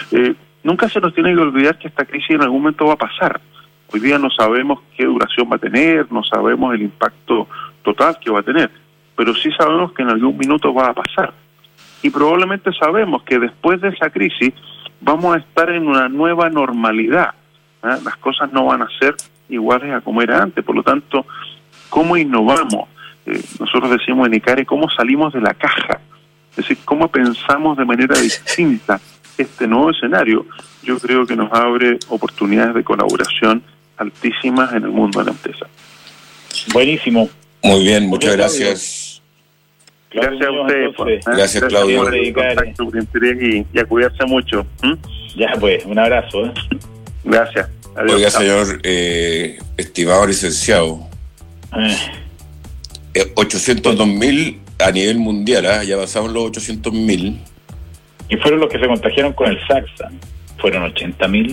E: Nunca se nos tiene que olvidar que esta crisis en algún momento va a pasar. Hoy día no sabemos qué duración va a tener, no sabemos el impacto total que va a tener, pero sí sabemos que en algún minuto va a pasar. Y probablemente sabemos que después de esa crisis vamos a estar en una nueva normalidad. Las cosas no van a ser iguales a como era antes. Por lo tanto, ¿cómo innovamos? Nosotros decimos en ICARE, ¿cómo salimos de la caja? Es decir, ¿cómo pensamos de manera distinta este nuevo escenario? Yo creo que nos abre oportunidades de colaboración altísimas en el mundo de la empresa.
B: Buenísimo.
C: Muy bien, muchas gracias.
E: Gracias a ustedes.
C: Gracias, Claudio.
E: Por el contacto, por el interés y a cuidarse mucho.
B: Ya pues, un abrazo.
E: Gracias. Adiós.
C: Oiga, señor estimado licenciado, 802.000 a nivel mundial, ya pasamos los 800.000.
B: Y fueron los que se contagiaron con el SARS. Fueron 80.000.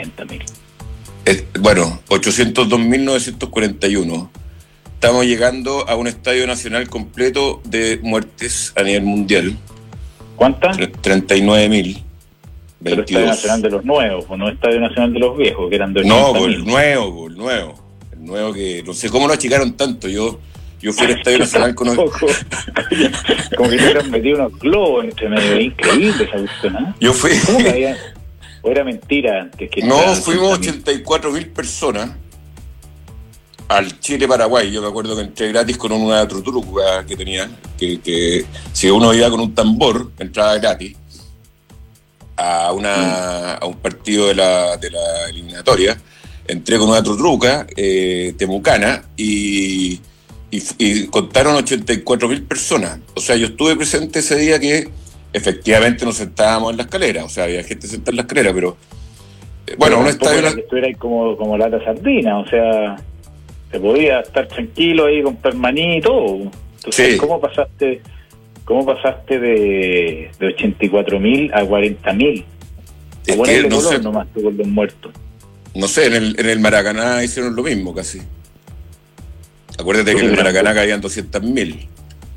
C: Bueno, 802.941. Estamos llegando a un estadio nacional completo de muertes a nivel mundial.
B: ¿Cuántas?
C: 39.000.
B: Pero Estadio Nacional de los nuevos, o no Estadio Nacional de los viejos, que eran de 80.000.
C: No, pues el nuevo que no sé cómo lo achicaron tanto. Yo fui al Estadio Nacional con
B: como que se hubieran metido unos globos entre medio. Increíble esa cuestión, ¿eh?
C: Yo fui.
B: ¿Cómo que había? ¿O era mentira antes que
C: no, fuimos 84.000 personas al Chile-Paraguay. Yo me acuerdo que entré gratis con una trutruca que tenía, que si uno iba con un tambor, entraba gratis a un partido de la eliminatoria. Entré con una trutruca temucana y contaron 84.000 personas. O sea, yo estuve presente ese día que efectivamente nos sentábamos en la escalera. O sea, había gente sentada en la escalera, pero bueno, un estadio...
B: que estuviera ahí como lata sardina, o sea, se podía estar tranquilo ahí con permaní y todo. Entonces,
C: sí.
B: ¿Cómo pasaste de 84.000 a 40.000?
C: Es
B: ponerle
C: que no
B: color
C: sé,
B: nomás con los muertos.
C: no sé, en el Maracaná hicieron lo mismo casi. Acuérdate que en el Maracaná caían 200.000.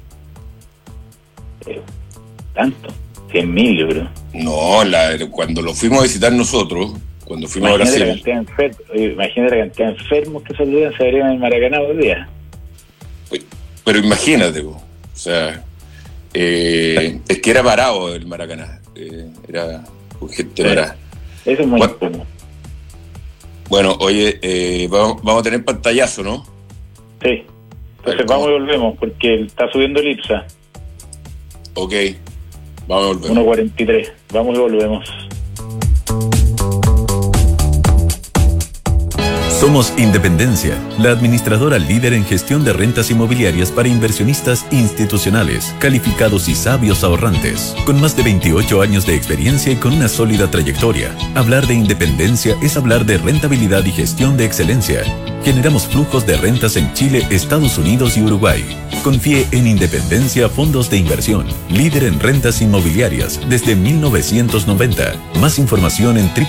B: ¿Tanto? 100.000, yo creo.
C: No, cuando lo fuimos a visitar nosotros, cuando fuimos a Brasil.
B: Imagínate la cantidad de enfermos que se verían en el Maracaná hoy día.
C: Pero imagínate, o sea, es que era parado el Maracaná. Era con gente parada.
B: Eso es muy incómodo.
C: Bueno, oye, vamos a tener pantallazo, ¿no?
B: Sí. Entonces vamos y volvemos, porque está subiendo el IPSA.
C: Ok, vamos y volvemos.
B: 1.43. Vamos y volvemos.
F: Somos Independencia, la administradora líder en gestión de rentas inmobiliarias para inversionistas institucionales, calificados y sabios ahorrantes. Con más de 28 años de experiencia y con una sólida trayectoria, hablar de independencia es hablar de rentabilidad y gestión de excelencia. Generamos flujos de rentas en Chile, Estados Unidos y Uruguay. Confíe en Independencia Fondos de Inversión, líder en rentas inmobiliarias desde 1990. Más información en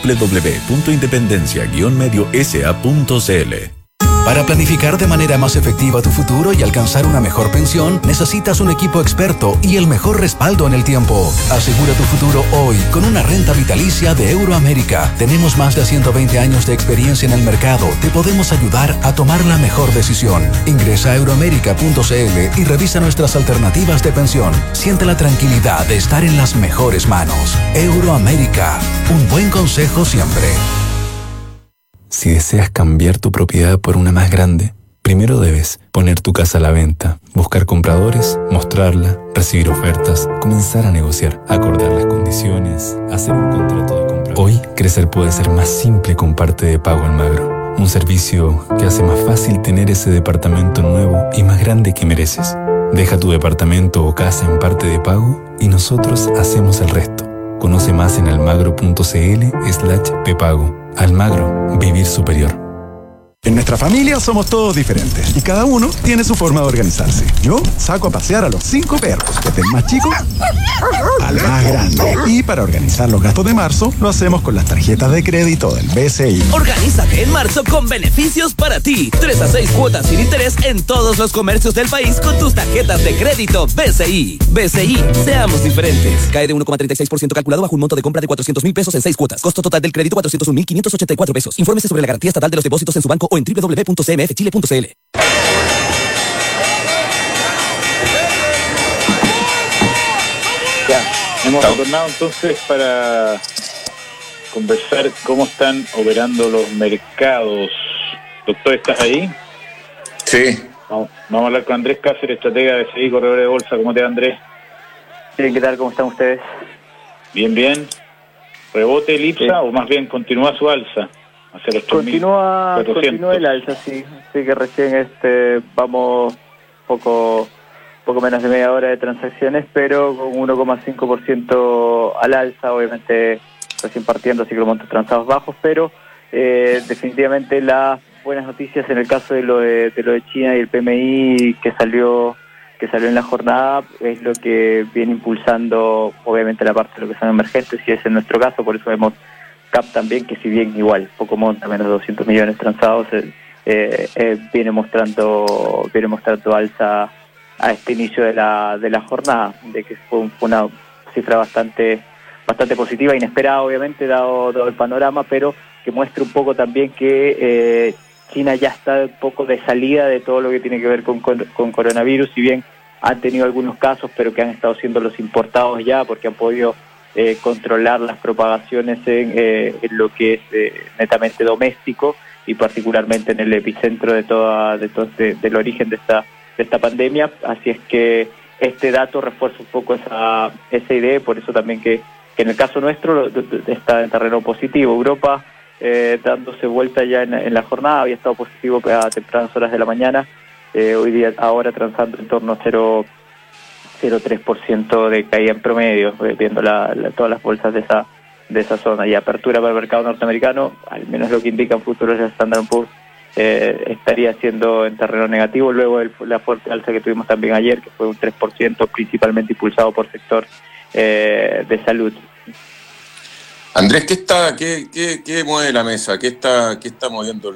F: www.independencia-mediosa.cl.
G: Para planificar de manera más efectiva tu futuro y alcanzar una mejor pensión, necesitas un equipo experto y el mejor respaldo en el tiempo. Asegura tu futuro hoy con una renta vitalicia de Euroamérica. Tenemos más de 120 años de experiencia en el mercado. Te podemos ayudar a tomar la mejor decisión. Ingresa a euroamerica.cl y revisa nuestras alternativas de pensión. Siente la tranquilidad de estar en las mejores manos. Euroamérica. Un buen consejo siempre.
H: Si deseas cambiar tu propiedad por una más grande, primero debes poner tu casa a la venta, buscar compradores, mostrarla, recibir ofertas, comenzar a negociar, acordar las condiciones, hacer un contrato de compra. Hoy, crecer puede ser más simple con Parte de Pago Almagro, un servicio que hace más fácil tener ese departamento nuevo y más grande que mereces. Deja tu departamento o casa en Parte de Pago y nosotros hacemos el resto. Conoce más en almagro.cl/pepago. Almagro, vivir superior.
I: En nuestra familia somos todos diferentes y cada uno tiene su forma de organizarse. Yo saco a pasear a los 5 perros, desde el más chico al más grande. Y para organizar los gastos de marzo, lo hacemos con las tarjetas de crédito del BCI.
J: Organízate en marzo con beneficios para ti. 3 a 6 cuotas sin interés en todos los comercios del país con tus tarjetas de crédito BCI. BCI, seamos diferentes. Cae de 1,36% calculado bajo un monto de compra de 400.000 pesos en 6 cuotas. Costo total del crédito 401.584 pesos. Infórmese sobre la garantía estatal de los depósitos en su banco o en www.cmfchile.cl.
B: Ya, hemos retornado entonces para conversar cómo están operando los mercados. Doctor, ¿estás ahí?
C: Sí.
B: Vamos a hablar con Andrés Cáceres, estratega de BCI, corredor de bolsa. ¿Cómo te va, Andrés?
K: Sí, ¿qué tal? ¿Cómo están ustedes?
B: Bien, bien. ¿Rebote el IPSA o más bien continúa su alza? Hacia los
K: continúa el alza, sí. Así que recién vamos poco menos de media hora de transacciones, pero con 1,5% al alza, obviamente recién partiendo, así que los montos transados bajos, pero definitivamente las buenas noticias en el caso de lo de China y el PMI que salió en la jornada es lo que viene impulsando obviamente la parte de lo que son emergentes, y es en nuestro caso, por eso vemos CAP también, que si bien igual poco monta, menos de 200 millones transados, viene mostrando alza a este inicio de la jornada, de que fue una cifra bastante positiva, inesperada obviamente dado el panorama, pero que muestra un poco también que China ya está un poco de salida de todo lo que tiene que ver con coronavirus, si bien han tenido algunos casos, pero que han estado siendo los importados ya, porque han podido controlar las propagaciones en lo que es netamente doméstico, y particularmente en el epicentro del origen de esta pandemia. Así es que este dato refuerza un poco esa idea, por eso también que en el caso nuestro está en terreno positivo. Europa dándose vuelta ya en la jornada, había estado positivo a tempranas horas de la mañana, hoy día ahora transando en torno a 0,3% de caída en promedio, viendo todas las bolsas de esa zona, y apertura para el mercado norteamericano, al menos lo que indican futuros de Standard & Poor's, estaría siendo en terreno negativo, luego la fuerte alza que tuvimos también ayer, que fue un 3%, principalmente impulsado por sector de salud.
C: Andrés, ¿qué mueve la mesa? ¿Qué está moviendo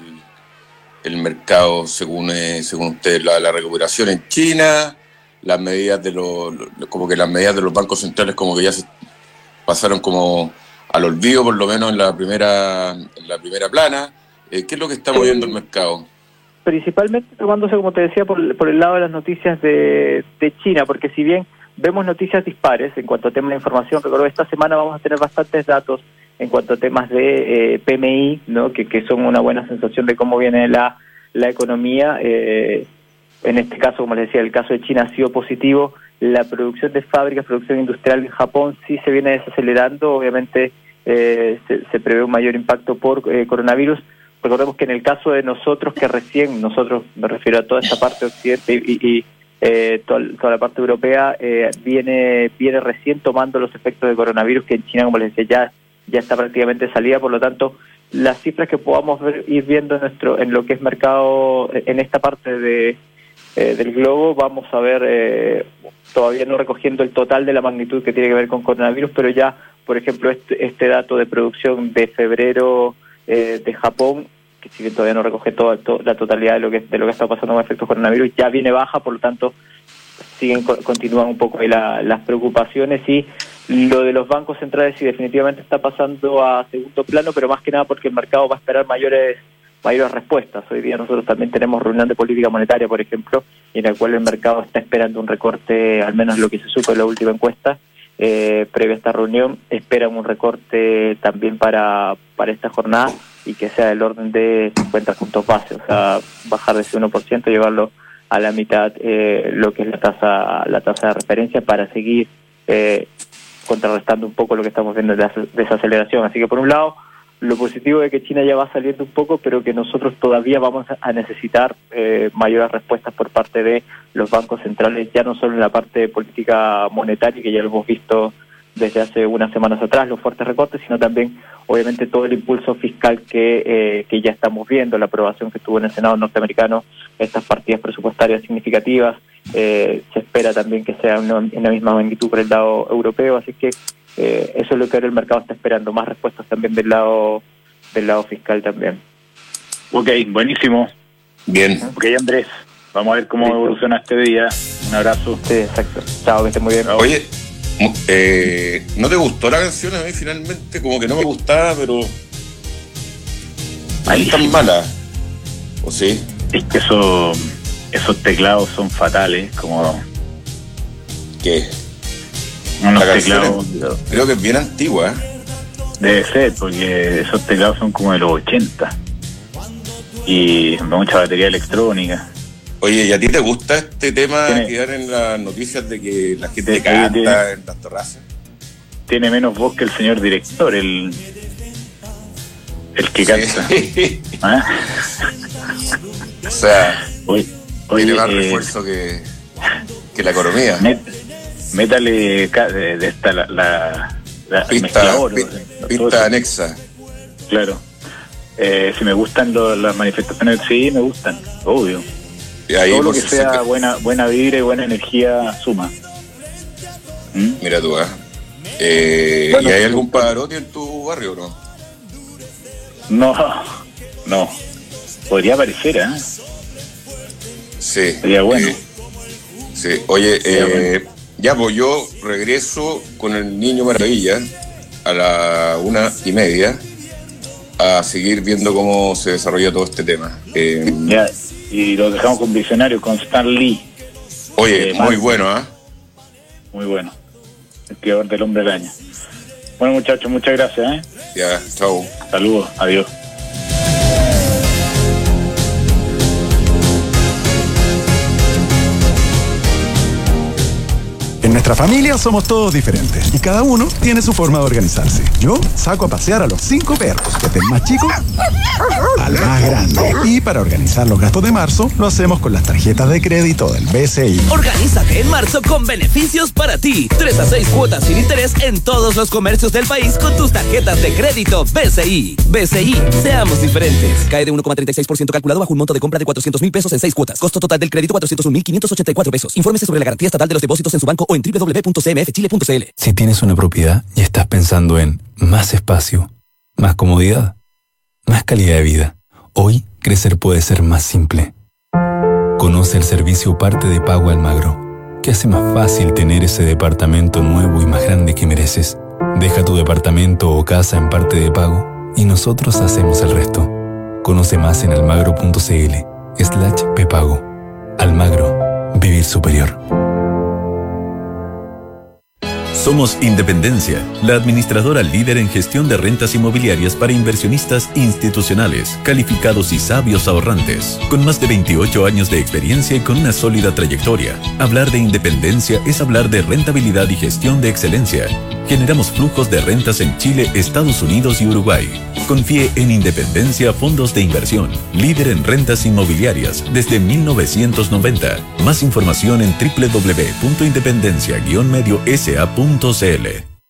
C: el mercado según usted? ¿La recuperación en China? Las medidas como que las medidas de los bancos centrales como que ya se pasaron como al olvido, por lo menos en la primera plana. ¿Qué es lo que está moviendo el mercado?
K: Principalmente tomándose, como te decía, por el lado de las noticias de China, porque si bien vemos noticias dispares en cuanto a temas de información, recuerdo esta semana vamos a tener bastantes datos en cuanto a temas de PMI, ¿no? que son una buena sensación de cómo viene la economía. En este caso, como les decía, el caso de China ha sido positivo. La producción de fábricas, producción industrial en Japón sí se viene desacelerando. Obviamente se prevé un mayor impacto por coronavirus. Recordemos que en el caso de nosotros, me refiero a toda esta parte occidente y toda la parte europea, viene recién tomando los efectos de coronavirus, que en China, como les decía, ya está prácticamente salida. Por lo tanto, las cifras que podamos ir viendo en lo que es mercado en esta parte del globo, vamos a ver, todavía no recogiendo el total de la magnitud que tiene que ver con coronavirus, pero ya, por ejemplo, este dato de producción de febrero de Japón, que si bien todavía no recoge la totalidad de lo que está pasando con efectos coronavirus, ya viene baja. Por lo tanto continúan un poco ahí las preocupaciones, y lo de los bancos centrales sí definitivamente está pasando a segundo plano, pero más que nada porque el mercado va a esperar mayores respuestas. Hoy día nosotros también tenemos reunión de política monetaria, por ejemplo, en la cual el mercado está esperando un recorte, al menos lo que se supo en la última encuesta, previa a esta reunión, esperan un recorte también para esta jornada, y que sea del orden de 50 puntos base, o sea, bajar de ese 1%, llevarlo a la mitad, lo que es la tasa de referencia, para seguir contrarrestando un poco lo que estamos viendo de desaceleración. Así que por un lado, lo positivo de que China ya va saliendo un poco, pero que nosotros todavía vamos a necesitar mayores respuestas por parte de los bancos centrales, ya no solo en la parte de política monetaria, que ya lo hemos visto desde hace unas semanas atrás, los fuertes recortes, sino también, obviamente, todo el impulso fiscal que ya estamos viendo, la aprobación que tuvo en el Senado norteamericano, estas partidas presupuestarias significativas. Se espera también que sea en la misma magnitud por el lado europeo, así que eso es lo que ahora el mercado está esperando, más respuestas también del lado fiscal también.
B: Ok, buenísimo.
C: Bien.
B: Ok, Andrés, vamos a ver cómo evoluciona este día. Un abrazo.
K: Sí, exacto. Chao, que estés muy bien.
C: Oye, ¿no te gustó la canción? A mí finalmente como que no me gustaba, pero ahí tan mala, ¿o sí?
B: Es que esos teclados son fatales, como...
C: ¿Qué?
B: Unos
C: la
B: teclados...
C: Creo que es bien antigua.
B: Debe ser, porque esos teclados son como de los 80 y mucha batería electrónica.
C: Oye, ¿y a ti te gusta este tema que dan en las noticias de que la gente canta en las terrazas?
B: Tiene menos voz que el señor director, el que canta. ¿Ah?
C: O sea, tiene más
B: oye,
C: refuerzo que la economía.
B: Métale de esta la
C: pista anexa.
B: Claro. Si me gustan las manifestaciones, sí, me gustan, obvio. Ahí todo lo que sea buena vibra y buena energía suma.
C: Mira tú, bueno, ¿y hay algún Pavarotti en tu barrio o no?
B: No. Podría aparecer, Sí.
C: Sería bueno. Sí. Oye, Ya, pues yo regreso con el Niño Maravilla a la 1:30 a seguir viendo cómo se desarrolla todo este tema.
B: Ya, y lo dejamos con Visionario, con Stan Lee.
C: Oye, muy bueno, ¿ah?
B: Muy bueno. El creador del Hombre Araña. Bueno, muchachos, muchas gracias,
C: Ya, chao.
B: Saludos, adiós.
I: En nuestra familia somos todos diferentes y cada uno tiene su forma de organizarse. Yo saco a pasear a los 5 perros, desde el más chico al más grande. Y para organizar los gastos de marzo, lo hacemos con las tarjetas de crédito del BCI.
J: Organízate en marzo con beneficios para ti. 3 a 6 cuotas sin interés en todos los comercios del país con tus tarjetas de crédito BCI. BCI, seamos diferentes. Cae de 1,36% calculado bajo un monto de compra de 400,000 pesos en 6 cuotas. Costo total del crédito 401,584 pesos. Infórmese sobre la garantía estatal de los depósitos en su banco o en www.cmfchile.cl.
H: Si tienes una propiedad y estás pensando en más espacio, más comodidad, más calidad de vida, hoy crecer puede ser más simple. Conoce el servicio Parte de Pago Almagro, que hace más fácil tener ese departamento nuevo y más grande que mereces. Deja tu departamento o casa en Parte de Pago y nosotros hacemos el resto. Conoce más en almagro.cl/pepago. Almagro, vivir superior.
F: Somos Independencia, la administradora líder en gestión de rentas inmobiliarias para inversionistas institucionales, calificados y sabios ahorrantes, con más de 28 años de experiencia y con una sólida trayectoria. Hablar de independencia es hablar de rentabilidad y gestión de excelencia. Generamos flujos de rentas en Chile, Estados Unidos y Uruguay. Confíe en Independencia Fondos de Inversión, líder en rentas inmobiliarias desde 1990. Más información en www.independencia-mediosa.cl.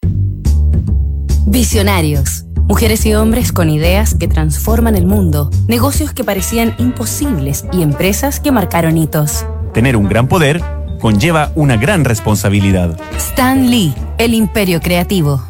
L: Visionarios. Mujeres y hombres con ideas que transforman el mundo, negocios que parecían imposibles y empresas que marcaron hitos.
M: Tener un gran poder conlleva una gran responsabilidad.
L: Stan Lee, el imperio creativo.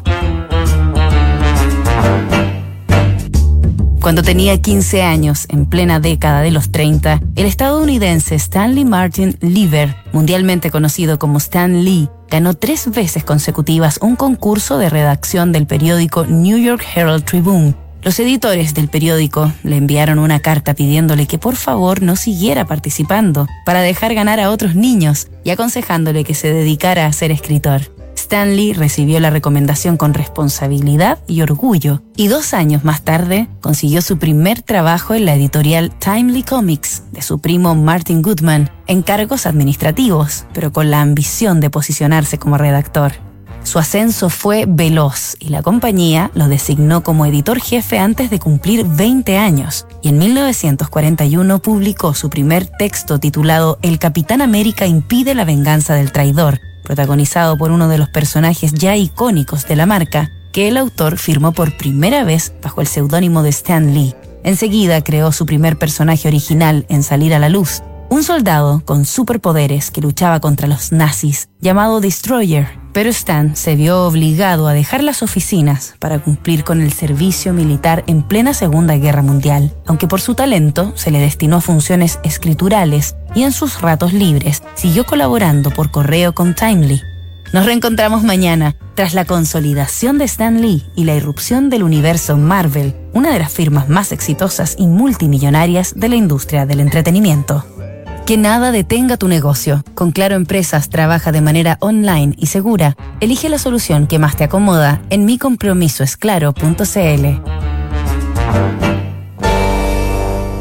L: Cuando tenía 15 años, en plena década de los 30, el estadounidense Stanley Martin Lieber, mundialmente conocido como Stan Lee, ganó 3 veces consecutivas un concurso de redacción del periódico New York Herald Tribune. Los editores del periódico le enviaron una carta pidiéndole que por favor no siguiera participando para dejar ganar a otros niños y aconsejándole que se dedicara a ser escritor. Stan Lee recibió la recomendación con responsabilidad y orgullo, y 2 años más tarde consiguió su primer trabajo en la editorial Timely Comics de su primo Martin Goodman, en cargos administrativos, pero con la ambición de posicionarse como redactor. Su ascenso fue veloz y la compañía lo designó como editor jefe antes de cumplir 20 años, y en 1941 publicó su primer texto titulado El Capitán América impide la venganza del traidor, protagonizado por uno de los personajes ya icónicos de la marca, que el autor firmó por primera vez bajo el seudónimo de Stan Lee. Enseguida creó su primer personaje original en salir a la luz, un soldado con superpoderes que luchaba contra los nazis, llamado Destroyer. Pero Stan se vio obligado a dejar las oficinas para cumplir con el servicio militar en plena Segunda Guerra Mundial, aunque por su talento se le destinó a funciones escriturales y en sus ratos libres siguió colaborando por correo con Timely. Nos reencontramos mañana, tras la consolidación de Stan Lee y la irrupción del universo Marvel, una de las firmas más exitosas y multimillonarias de la industria del entretenimiento. Que nada detenga tu negocio. Con Claro Empresas trabaja de manera online y segura. Elige la solución que más te acomoda en micompromisoesclaro.cl.